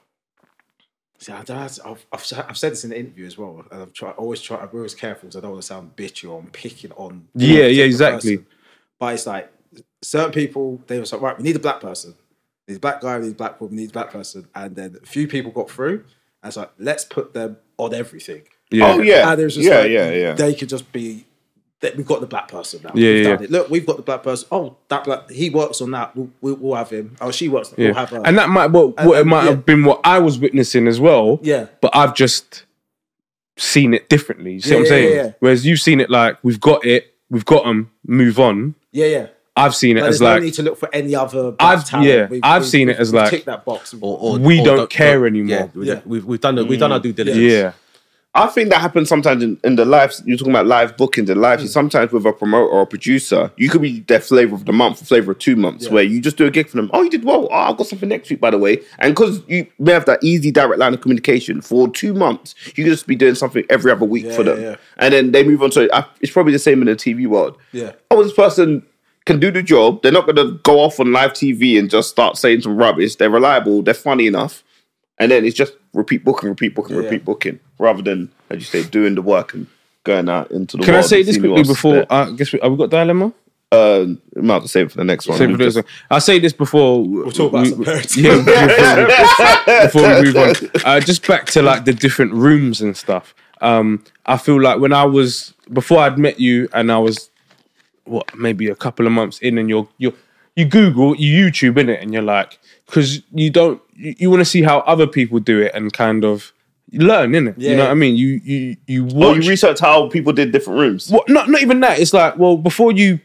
see, I don't, I've, I've, I've said this in the interview as well, and I've tried, always try, I'm always careful because I don't want to sound bitchy or I'm picking on. Yeah, one yeah, particular exactly. person. But it's like certain people, they were like, right, we need a black person, we need a black guy, we need a black woman, we need a black person, and then a few people got through, and it's like, let's put them on everything. Yeah. Oh yeah, And it was just yeah, like, yeah, yeah. they could just be, that we've got the black person now. Yeah, we've yeah, done it. Look, we've got the black person. Oh, that black, he works on that. We'll, we'll, we'll have him. Oh, she works. Yeah. We'll have her. And that might what, And- what it and- might yeah. have been what I was witnessing as well. Yeah. But I've just seen it differently. You see Yeah, what I'm yeah, saying? yeah, yeah. Whereas you've seen it like we've got it, we've got them, move on. yeah, yeah. I've seen it But as there's like no need to look for any other black I've- talent. yeah, We've- I've we've- seen it we've- as we've like- ticked that box. Or, or, We or don't care anymore. Yeah, we, Yeah. We've, we've done the, we've done our due diligence. yeah. I think that happens sometimes in, in the lives. You're talking about live bookings and live. Sometimes with a promoter or a producer, you could be their flavor of the month, or flavor of two months, Yeah. where you just do a gig for them. Oh, you did well. Oh, I've got something next week, by the way. And because you may have that easy direct line of communication for two months, you could just be doing something every other week Yeah, for them. yeah, yeah. And then they move on to it. It's probably the same in the T V world. Yeah. Oh, this person can do the job. They're not going to go off on live T V and just start saying some rubbish. They're reliable. They're funny enough. And then it's just repeat booking, repeat booking, Yeah, repeat yeah. booking, rather than, as you say, doing the work and going out into the Can I world. say and this seeing quickly what's before there. I guess we, have we got dilemma? Uh, we might have to save it for the next one. Save it for this one. I'll say this before We'll talk about some parents. Yeah, before, before we move on. Uh, just back to like the different rooms and stuff. Um, I feel like when I was before I'd met you, and I was what maybe a couple of months in, and you're you you Google, you YouTube in it, and you're like, because you don't you, you want to see how other people do it and kind of learn, innit? You Yeah. know what I mean? You you you Oh, watch. you research how people did different rooms. Well, not not even that. It's like, well, before you,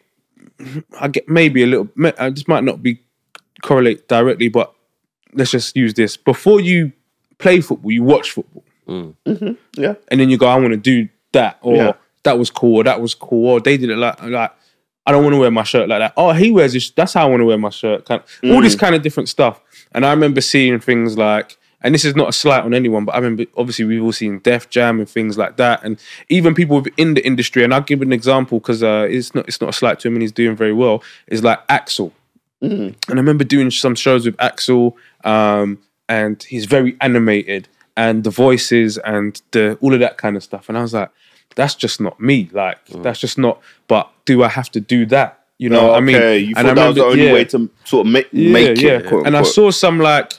I get maybe a little. uh, This might not be correlate directly, but let's just use this. Before you play football, you watch football, Yeah. and then you go, I want to do that, or Yeah. that was cool, or that was cool, or they did it like like. I don't want to wear my shirt like that. Oh, he wears this. That's how I want to wear my shirt. Kind of, all this kind of different stuff. And I remember seeing things like and this is not a slight on anyone, but I remember obviously we've all seen Def Jam and things like that, and even people within the industry. And I'll give an example because uh, it's not it's not a slight to him, and he's doing very well. Is like Axel, mm. and I remember doing some shows with Axel, um, and he's very animated, and the voices and the all of that kind of stuff. And I was like, that's just not me. Like mm. that's just not. But do I have to do that? You know, oh, what I mean, okay. You and thought I that was the remember, only yeah. way to sort of make, Yeah, make yeah. it. Quote, and I unquote. saw some like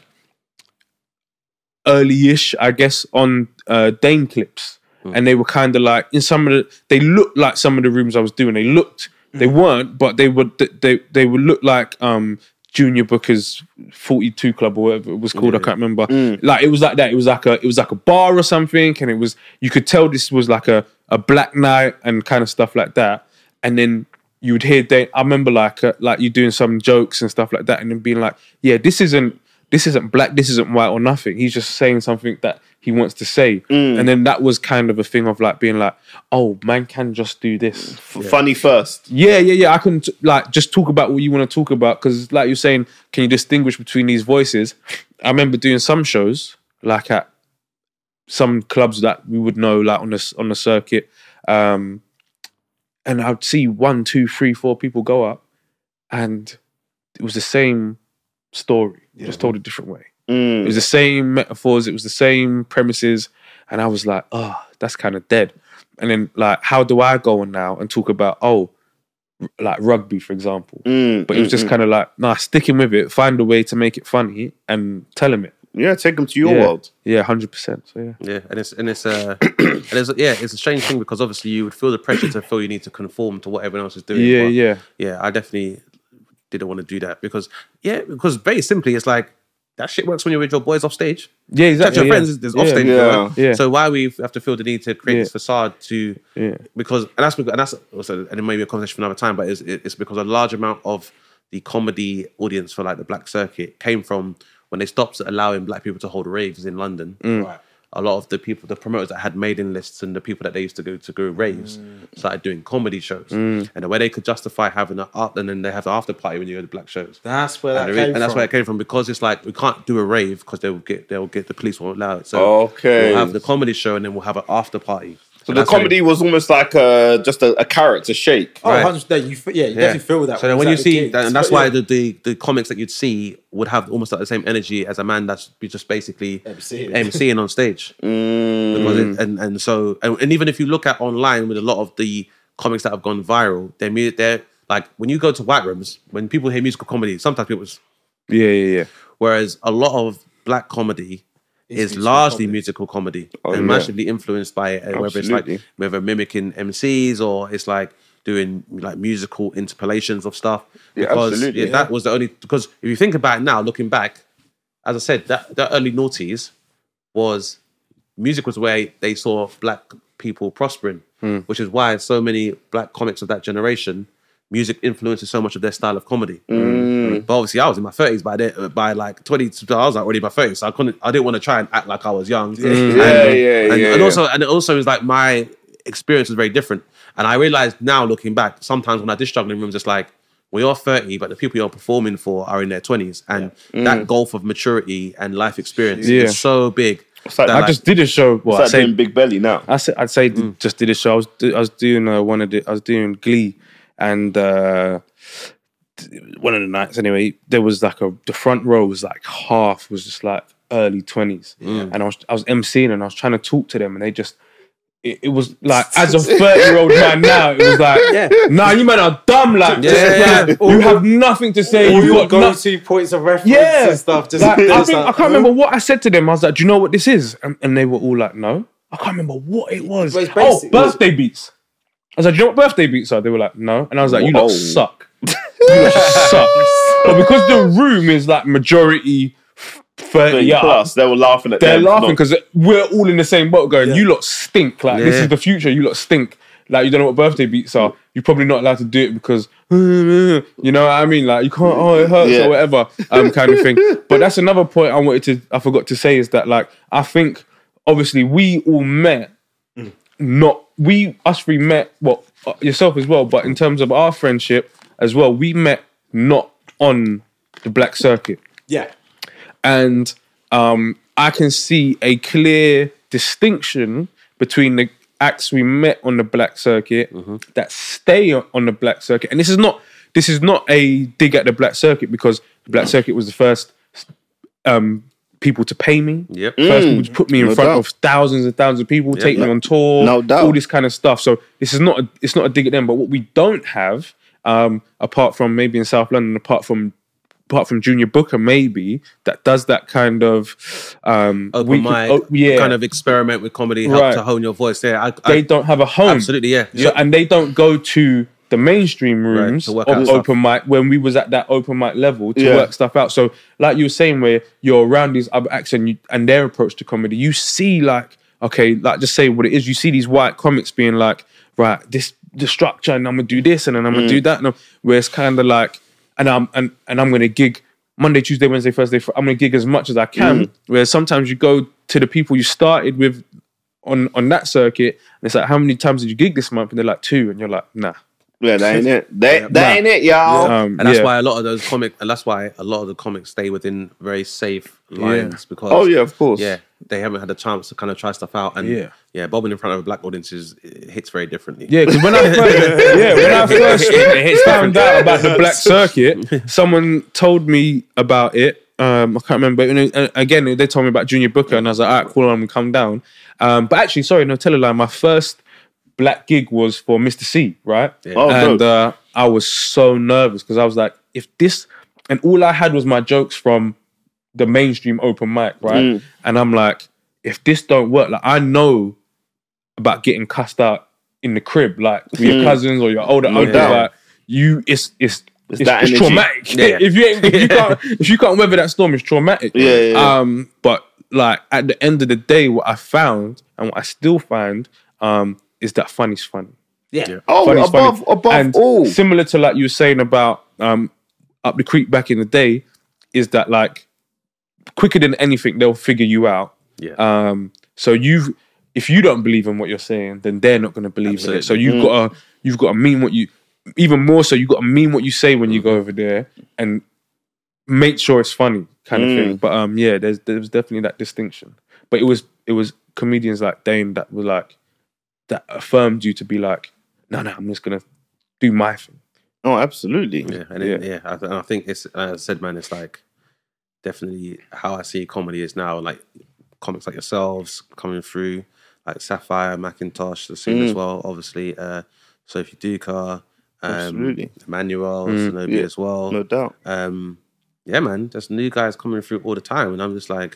early-ish, I guess, on uh, Dane clips, mm. and they were kind of like in some of the. They looked like some of the rooms I was doing. They looked, mm. they weren't, but they would. They they would look like um, Junior Booker's forty-two Club or whatever it was called. Yeah. I can't remember. Mm. Like it was like that. It was like a. It was like a bar or something, and it was. You could tell this was like a a black night and kind of stuff like that, and then. You would hear Dane. I remember like uh, like you doing some jokes and stuff like that, and then being like, "Yeah, this isn't this isn't black, this isn't white or nothing. He's just saying something that he wants to say." Mm. And then that was kind of a thing of like being like, "Oh, man can just do this." F- yeah. Funny first. Yeah, yeah, yeah. I can t- like just talk about what you want to talk about because, like you're saying, can you distinguish between these voices? I remember doing some shows like at some clubs that we would know, like on the on the circuit. Um, And I'd see one, two, three, four people go up, and it was the same story, yeah. just told a different way. Mm. It was the same metaphors, it was the same premises, and I was like, oh, that's kind of dead. And then, like, how do I go on now and talk about, oh, r- like rugby, for example? Mm, but it was mm, just mm. kind of like, nah, sticking with it, find a way to make it funny, and tell him it. Yeah, take them to your yeah. world. Yeah, one hundred percent. So, yeah. Yeah, and it's and it's uh, and it's yeah, it's a strange thing because obviously you would feel the pressure to feel you need to conform to what everyone else is doing. Yeah, but yeah. yeah. I definitely didn't want to do that because yeah, because very simply, it's like that shit works when you're with your boys off stage. Yeah, exactly. Your yeah. friends is off yeah. stage. Yeah. Yeah. So why we have to feel the need to create Yeah. this facade to Yeah. because and that's because, and that's also and it may be a conversation for another time, but it's, it's because a large amount of the comedy audience for like the black circuit came from when they stopped allowing black people to hold raves in London. Mm. Right. A lot of the people, the promoters that had mailing lists and the people that they used to go to go raves Mm. started doing comedy shows. Mm. And the way they could justify having an art, and then they have the after party when you go to black shows. That's where that and, came and that's from. where it came from because it's like we can't do a rave because they'll get they'll get the police won't allow it. So Okay. we'll have the comedy show and then we'll have an after party. So And the that's where- comedy was almost like a, just a, a character shake. Oh, Right. one hundred percent. You, fe- yeah, you definitely feel that. So then when you at the see, gigs. and that's But why yeah. the, the the comics that you'd see would have almost like the same energy as a man that's be just basically MCing. MCing on stage. Mm. Because it, and and so and, and even if you look at online with a lot of the comics that have gone viral, they're mu- they're like when you go to white rooms, when people hear musical comedy, sometimes people. Yeah, yeah, yeah. Whereas a lot of black comedy is musical largely comedy. musical comedy Oh, and yeah. massively influenced by uh, whether it's Absolutely. like whether mimicking M Cs or it's like doing like musical interpolations of stuff. Yeah, Because absolutely, yeah, yeah. that was the only because if you think about it now, looking back, as I said, that that early noughties was music was where they saw black people prospering, which is why so many black comics of that generation, music influences so much of their style of comedy. Mm. But obviously, I was in my thirties by then. By like twenty, I was like already in my thirties, so I couldn't. I didn't want to try and act like I was young. Yeah, and, yeah, and, yeah, and yeah. also, and it also is like my experience was very different. And I realized now, looking back, sometimes when I did struggle in rooms, it's like well, you're thirty, but the people you're performing for are in their twenties, and that gulf of maturity and life experience Yeah. is so big. It's like, that, I like, just did a show. Well, I it's like say doing Big Belly now. I say, I'd say Mm. just did a show. I was do, I was doing uh, one of the I was doing Glee, and uh, one of the nights anyway. There was like a the front row was like half was just like early twenties, and I was I was emceeing and I was trying to talk to them, and they just. It, it was like as a thirty-year-old man now, it was like, Yeah. nah, you men are dumb. Like, just Yeah. like, you have nothing to say. all You've your got no- go-to points of reference yeah, and stuff. Just, Like, I, just think, like, I can't remember what I said to them. I was like, "Do you know what this is?" And, and they were all like, "No." I can't remember what it was. Well, it's Oh, basic. birthday beats. I was like, "Do you know what birthday beats are?" They were like, "No," and I was like, "You Whoa. lot suck. You lot suck." But because the room is like majority thirty thirty up, plus, they were laughing at they're them. laughing Not- because we're all in the same boat going, Yeah. you lot stink. Like, this Yeah. is the future. You lot stink. Like, you don't know what birthday beats are. You're probably not allowed to do it because, you know what I mean? Like, you can't, oh, it hurts Yeah. or whatever, um, kind of thing. But that's another point I wanted to, I forgot to say is that, like, I think, obviously, we all met, not, we, us three met, well, uh, yourself as well, but in terms of our friendship as well, we met not on the black circuit. yeah. And um, I can see a clear distinction between the acts we met on the black circuit Mm-hmm. that stay on on the black circuit. And this is not this is not a dig at the black circuit, because the black circuit was the first um, people to pay me. Yep. First people to put me in no front doubt. of thousands and thousands of people, take me on tour, No doubt. all this kind of stuff. So this is not a, it's not a dig at them. But what we don't have, um, apart from maybe in South London, apart from apart from Junior Booker, maybe that does that kind of um, Open we mic, can- oh, yeah, kind of experiment with comedy, help Right. to hone your voice. Yeah, I, they I, don't have a home. absolutely, yeah. So, and they don't go to the mainstream rooms to work of out stuff. open mic when we was at that open mic level to Yeah. work stuff out. So, like you were saying, where you're around these other acts and, you, and their approach to comedy, you see like, okay, like just say what it is. You see these white comics being like, right, this the structure, and I'm gonna do this, and then I'm gonna do that. And I'm, where it's kind of like, and I'm and, and I'm gonna gig Monday, Tuesday, Wednesday, Thursday. Fr- I'm gonna gig as much as I can. Where sometimes you go to the people you started with on on that circuit, and it's like, how many times did you gig this month? And they're like, two, and you're like, nah. Yeah, that ain't it. That, that Nah. ain't it, y'all. Um, And that's yeah. why a lot of those comic, and that's why a lot of the comics stay within very safe lines because Oh, yeah, of course. yeah, they haven't had a chance to kind of try stuff out, and Yeah. yeah, bobbing in front of a black audience is it hits very differently. Yeah, because when I first, yeah, when I first hits found out about the black circuit, someone told me about it. Um, I can't remember. And uh, again, they told me about Junior Booker, and I was like, all right, cool, I'm gonna come down. Um, but actually, sorry, no, tell a lie. My first black gig was for Mister C, right? Oh, and dope. uh, I was so nervous because I was like, if this, and all I had was my jokes from the mainstream open mic, right? Mm. And I'm like, if this don't work, like I know about getting cussed out in the crib, like with your cousins or your older No uncles, doubt. like you, it's it's it's, that it's energy. traumatic. Yeah. if you ain't, if you can't if you can't weather that storm, it's traumatic. Yeah, yeah, yeah. Um, but like at the end of the day, what I found and what I still find, um, is that funny's funny. Yeah. Oh, Funny's above, funny. above and all. similar to like you were saying about um, Up the Creek back in the day, is that like quicker than anything they'll figure you out. Yeah. Um, so you've if you don't believe in what you're saying, then they're not going to believe in it. So you've Mm. got to you've got to mean what you even more so. You've got to mean what you say when you go over there and make sure it's funny, kind of Mm. thing. But um, yeah, there's there's definitely that distinction. But it was it was comedians like Dame that were like that affirmed you to be like, no, no, I'm just gonna do my thing. Oh, absolutely. Yeah, and Yeah. It, yeah, I, and I think it's as I said, man, it's like definitely how I see comedy is now. Like comics like yourselves coming through, like Sapphire, Macintosh, the scene as well. Obviously, uh, Sophie Duca, um, Absolutely. Emmanuel, Mm, Zenobia yeah, as well. No doubt. Um, yeah, man, there's new guys coming through all the time, and I'm just like,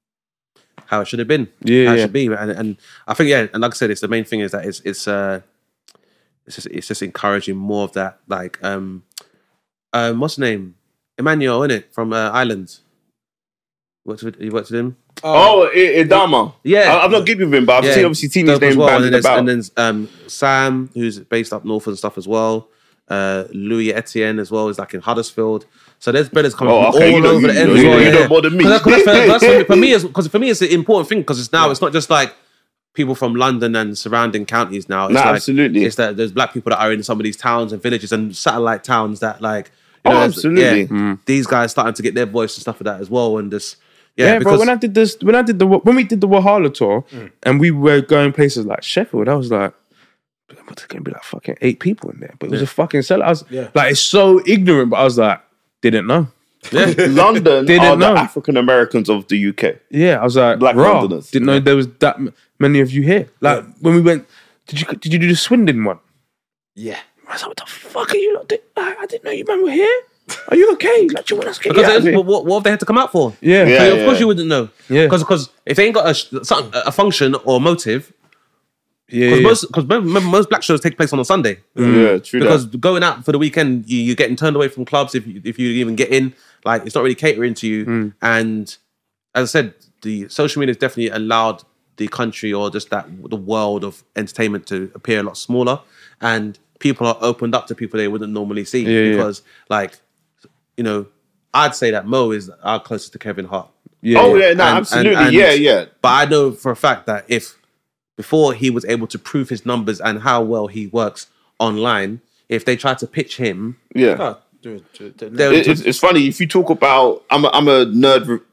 how it should have been. Yeah, how it yeah. should be, and and I think yeah, and like I said, it's the main thing is that it's it's uh, it's just it's just encouraging more of that, like um, um, what's the name, Emmanuel, isn't it, from uh, Ireland? Worked with you worked with him? Oh, I- Idama. Yeah. I, I've not given him, but I've Yeah, seen, obviously seen his dope as name well. And then, banded there's, about. and then um, Sam, who's based up north and stuff as well. Uh, Louis Etienne as well is like in Huddersfield. So there's brothers coming Oh, from okay, all you know- over you- the end you as know- well. you yeah. know more than me. 'Cause that's- 'cause that's- that's for me- for me, because for me it's an important thing because it's now it's not just like people from London and surrounding counties now. It's No, like, absolutely. It's that there's black people that are in some of these towns and villages and satellite towns that like. You Oh, know, there's- absolutely. yeah, Mm. These guys starting to get their voice and stuff like that as well, and just Yeah, yeah, bro. because When I did this, when I did the when we did the Wahala tour, and we were going places like Sheffield, I was like, "What's gonna be like fucking eight people in there?" But it was a fucking sellout. I was Yeah. like, it's so ignorant, but I was like, didn't know. London Didn't are know. the African Americans of the U K. Yeah, I was like, Black raw. Londoners. Didn't know there was that m- many of you here. Like when we went, did you did you do the Swindon one? Yeah. I was like, what the fuck are you? Not do- I, I didn't know you man were here. Are you okay? Like, do you want us to get you out because of here? what, what, what have they had to come out for? Yeah, Yeah. So of course you wouldn't know. Yeah. Because because if they ain't got a sh- something, a function or motive, yeah, because yeah. most because remember most black shows take place on a Sunday. Yeah, true. Because that. going out for the weekend, you, you're getting turned away from clubs if you, if you even get in. Like it's not really catering to you. Mm. And as I said, the social media has definitely allowed the country or just that the world of entertainment to appear a lot smaller, and people are opened up to people they wouldn't normally see Yeah, yeah. because like you know I'd say that Mo is our closest to Kevin Hart. yeah, Oh yeah. yeah, no, And- absolutely, and- and- yeah, yeah. But I know for a fact that if before he was able to prove his numbers and how well he works online, if they tried to pitch him, Yeah. Oh, dude, dude, dude, they would It- it's, it's funny if you talk about. I'm a, I'm a nerd re-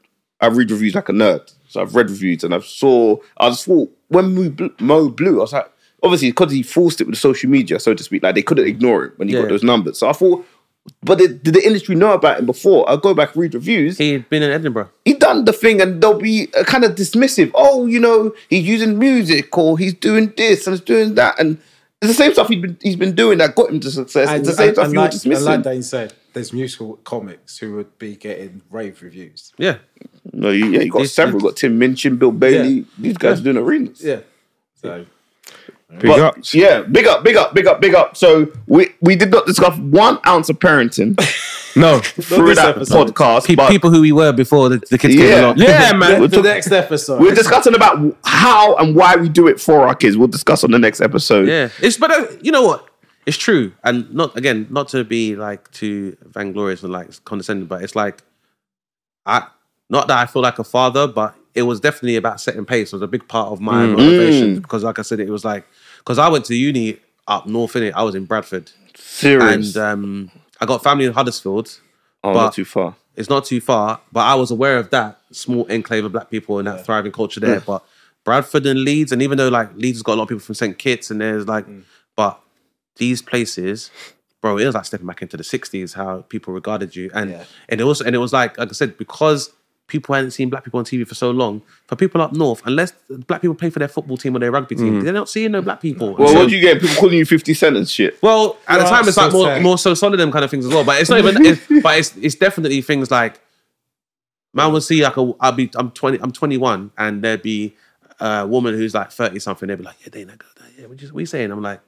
I read reviews like a nerd. So I've read reviews and I saw, I just thought, when Mo blew, Mo blew, I was like, obviously because he forced it with the social media, so to speak, like they couldn't ignore it when he Yeah. got those numbers. So I thought, but did, did the industry know about him before? I'll go back and read reviews. He, He'd been in Edinburgh. he done the thing and they'll be uh, kind of dismissive. Oh, you know, he's using music or he's doing this and he's doing that. And it's the same stuff he's been, he's been doing that got him to success. And, it's the same and, stuff and you were like, and dismissing. like Dane said, there's musical comics who would be getting rave reviews. Yeah. No, you, yeah, you got This- several. You got Tim Minchin, Bill Bailey. These guys are doing arenas. Yeah. So Big But, ups. yeah, big up, big up, big up, big up. So we we did not discuss one ounce of parenting No. through this that episode. podcast. Pe- but people who we were before the, the kids Yeah. came along. Yeah, man. We're the talk- next episode. we're discussing about how and why we do it for our kids. We'll discuss on the next episode. Yeah, it's but uh, you know what? It's true, and not again, not to be like too vainglorious or like condescending, but it's like I not that I feel like a father, but it was definitely about setting pace. It was a big part of my motivation because, like I said, it was like because I went to uni up north in it. I was in Bradford, Serious. and um, I got family in Huddersfield. oh, but- not too far. It's not too far, but I was aware of that small enclave of black people and that thriving culture there. But Bradford and Leeds, and even though like Leeds has got a lot of people from Saint Kitts, and there's like, but these places, bro, it was like stepping back into the sixties how people regarded you, and Yeah. and it was and it was like like I said because people hadn't seen black people on T V for so long. For people up north, unless black people play for their football team or their rugby team, they're not seeing no black people. Well, So- what do you get? People calling you fifty Cent and shit. well, at the Well, time, it's like so more, sad. more so solid them kind of things as well. But it's not even. It's, but it's it's definitely things like man will see like a. I'll be. I'm twenty. I'm twenty-one, and there'd be a woman who's like thirty something. They'd be like, yeah, they know. Yeah, what you, what you saying? I'm like,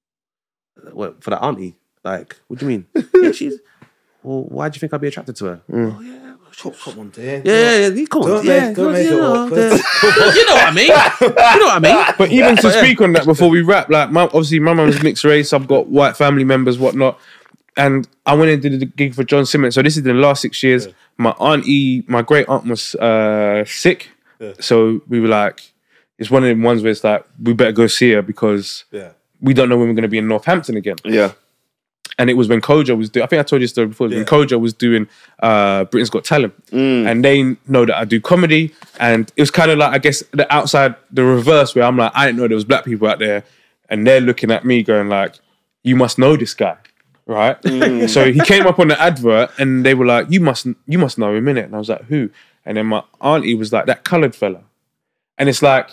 what for that auntie? Like, what do you mean? yeah, she's. Well, why do you think I'd be attracted to her? Oh yeah. Come, come on, Dan. Yeah, yeah, yeah, come on, Don't yeah, make- don't make you it know, awkward. the- you know what I mean. You know what I mean. But even to But, yeah. speak on that before we wrap, like my, obviously my mum's mixed race. I've got white family members, whatnot, and I went and did a gig for John Simmons. So this is in the last six years. My auntie, my great aunt was uh, sick, so we were like, it's one of them ones where it's like we better go see her because Yeah. we don't know when we're going to be in Northampton again. Yeah. And it was when Kojo was doing, I think I told you a story before, when Yeah. Kojo was doing uh, Britain's Got Talent. And they know that I do comedy. And it was kind of like, I guess, the outside, the reverse, where I'm like, I didn't know there was black people out there. And they're looking at me going like, you must know this guy, right? So he came up on the advert and they were like, you must you must know him, innit? And I was like, who? And then my auntie was like, that coloured fella. And it's like,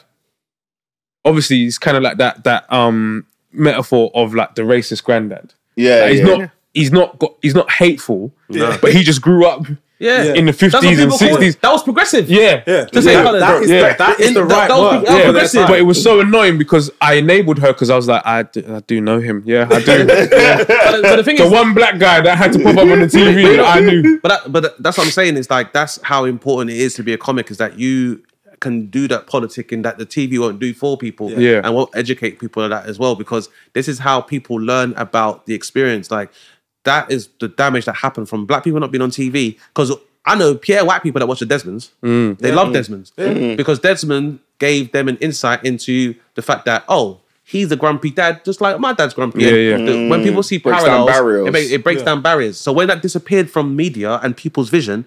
obviously, it's kind of like that that um, metaphor of like the racist granddad. Yeah. Like, he's yeah. not. He's not got. He's not hateful, but he just grew up Yeah, in the That's what fifties and people call it. sixties. That was progressive. Yeah, Yeah. To say Yeah, colours, that bro. is Yeah. the, that is In- the that- right that was- word. that was yeah. progressive. But it was so annoying because I enabled her because I was like, I do, I do know him. Yeah, I do. Yeah. So, so the thing The is, one black guy that had to pop up on the T V, I knew. but that, but that's what I'm saying is like that's how important it is to be a comic is that you can do that politicking that the T V won't do for people, Yeah. and won't educate people of that as well because this is how people learn about the experience. Like that is the damage that happened from black people not being on T V because I know Pierre white people that watch the Desmonds, they love Desmonds because Desmond gave them an insight into the fact that oh. He's a grumpy dad, just like my dad's grumpy. Yeah, And yeah. the- When people see Breaks down parallels, barriers. it, make- it breaks down barriers. So when that disappeared from media and people's vision,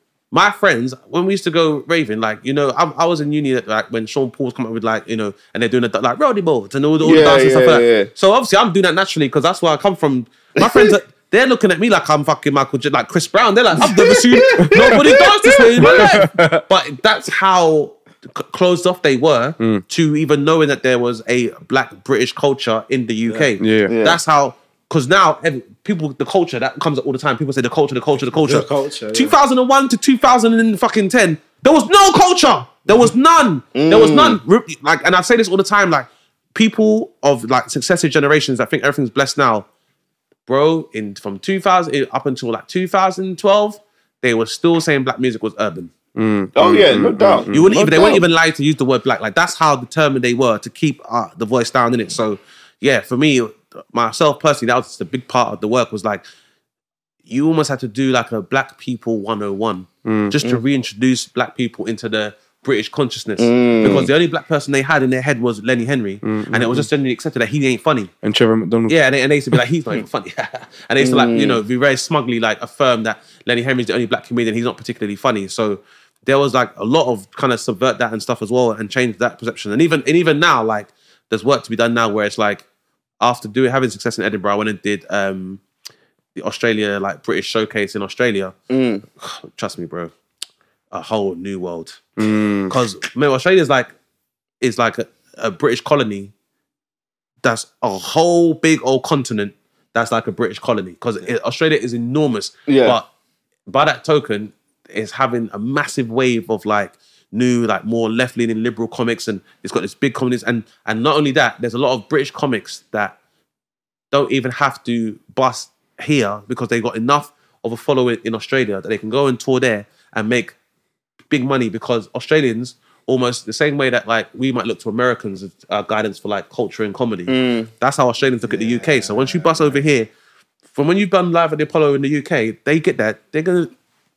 my friends, when we used to go raving, like, you know, I, I was in uni, like, when Sean Paul's come up with, like, you know, and they're doing the, like, roadie boards and all, the- all Yeah, the dance and stuff yeah, like that. yeah. So obviously I'm doing that naturally because that's where I come from. My friends, are, they're looking at me like I'm fucking Michael J, like Chris Brown. They're like, I've never seen nobody dance this way in my life. But that's how c- closed off they were to even knowing that there was a black British culture in the U K. Yeah. Yeah. That's how, because now every, people, the culture, that comes up all the time. People say the culture, the culture, the culture. The culture, yeah. two thousand one to two thousand ten, there was no culture. There was none. There was none. Re- Like, and I say this all the time, like, people of like successive generations that think everything's blessed now, bro, in from two thousand up until like two thousand twelve, they were still saying black music was urban. Oh yeah, no doubt. You wouldn't No even, they wouldn't doubt. even lie to use the word black. Like that's how determined they were to keep uh, the voice down in it. So yeah, for me, myself personally, that was just a big part of the work was like, you almost had to do like a black people one oh one just to reintroduce black people into the British consciousness because the only black person they had in their head was Lenny Henry and it was just generally accepted that he ain't funny. And Trevor McDonald. Yeah, and they, and they used to be like, he's not even funny. And they used to like, you know, be very smugly like affirm that Lenny Henry's the only black comedian, he's not particularly funny. So there was like a lot of kind of subvert that and stuff as well and change that perception. And even and even now, like there's work to be done now where it's like after doing having success in Edinburgh, I went and did um, the Australia like British showcase in Australia. Mm. Trust me, bro, a whole new world. Because mm. Australia is like is like a, a British colony. That's a whole big old continent. That's like a British colony because Australia is enormous. Yeah. But by that token, it's having a massive wave of like new, like more left-leaning liberal comics, and it's got this big comedies. And and not only that, there's a lot of British comics that don't even have to bust here because they got enough of a following in Australia that they can go and tour there and make big money because Australians, almost the same way that like we might look to Americans as uh, guidance for like culture and comedy. Mm. That's how Australians look at the U K. So once you bust over here, from when you've done live at the Apollo in the U K, they get that. They're gonna.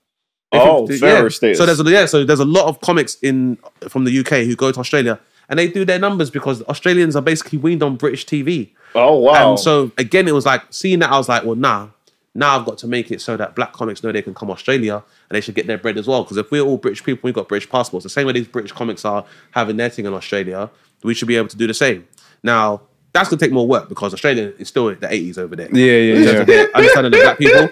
Oh, fair yeah. status. So there's a, yeah, so there's a lot of comics in from the U K who go to Australia and they do their numbers because Australians are basically weaned on British T V. Oh wow! And so again, it was like seeing that I was like, well, nah. Now I've got to make it so that black comics know they can come to Australia and they should get their bread as well. Because if we're all British people, we've got British passports. The same way these British comics are having their thing in Australia, we should be able to do the same. Now, that's going to take more work because Australia is still in the eighties over there. Yeah, yeah, in terms yeah. of their understanding of black people.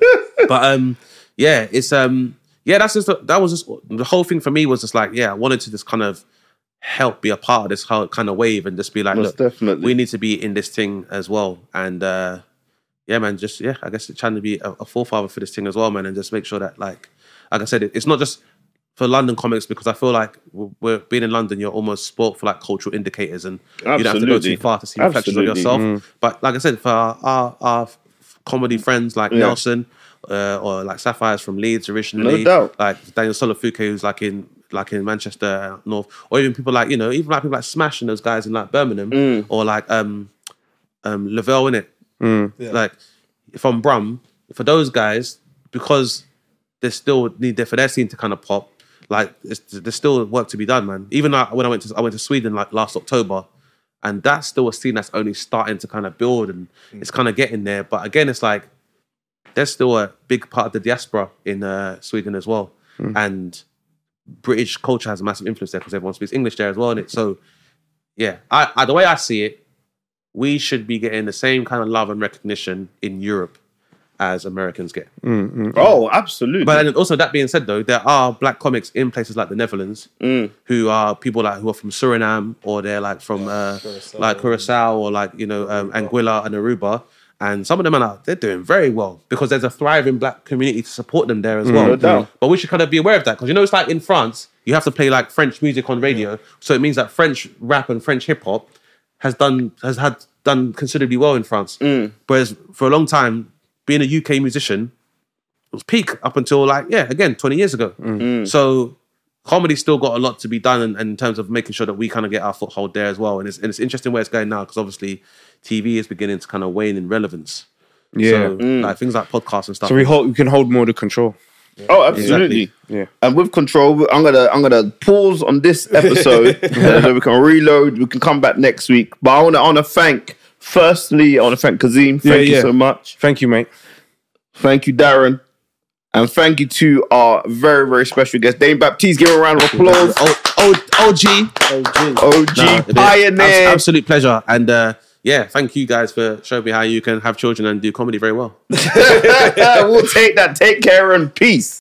But um, yeah, it's um, yeah, that's just that was just the whole thing for me was just like, yeah, I wanted to just kind of help be a part of this whole kind of wave and just be like, Most look, definitely. we need to be in this thing as well. And uh, yeah, man, just yeah, I guess trying to be a, a forefather for this thing as well, man, and just make sure that like, like I said, it, it's not just for London comics because I feel like we're, we're being in London, you're almost spoilt for like cultural indicators, and Absolutely. you don't have to go too far to see reflections of Absolutely. yourself. Mm. But like I said, for our our, our comedy friends like Yeah. Nelson uh, or like Sapphire's from Leeds originally, No doubt. like Daniel Solofuke who's like in like in Manchester North, or even people like you know even like people like Smash and those guys in like Birmingham, Mm. or like um um Lavelle in it. Like from Brum, for those guys, because they still need there for their scene to kind of pop. Like it's, there's still work to be done, man. Even like, when I went to I went to Sweden like last October, and that's still a scene that's only starting to kind of build, and mm. it's kind of getting there. But again, it's like there's still a big part of the diaspora in uh, Sweden as well, mm. and British culture has a massive influence there because everyone speaks English there as well. And it so yeah, I, I the way I see it, we should be getting the same kind of love and recognition in Europe as Americans get. Mm-hmm. Oh, absolutely. But then also that being said, though, there are black comics in places like the Netherlands Mm. who are people like who are from Suriname or they're like from uh, Curacao. like Curacao or like you know um, Anguilla and Aruba, and some of them are they're doing very well because there's a thriving black community to support them there as well. no doubt. But we should kind of be aware of that because you know it's like in France you have to play like French music on radio, so it means that French rap and French hip hop has done has had done considerably well in France. Mm. Whereas for a long time, being a U K musician was peak up until like, yeah, again, twenty years ago. Mm. So comedy's still got a lot to be done in, in terms of making sure that we kind of get our foothold there as well. And it's, and it's interesting where it's going now because obviously T V is beginning to kind of wane in relevance. Yeah. So like things like podcasts and stuff. So we hold, we can hold more of the control. Oh, absolutely. Exactly. Yeah. And with control, I'm gonna I'm gonna pause on this episode so we can reload. We can come back next week. But I wanna I wanna thank firstly I wanna thank Kazim. Thank Yeah, you yeah. so much. Thank you, mate. Thank you, Darren. And thank you to our very, very special guest, Dane Baptiste. Give him a round of applause. O, o, O G. O G Nah, it is pioneer. abs- absolute pleasure. And uh, yeah, thank you guys for showing me how you can have children and do comedy very well. We'll take that. Take care and peace.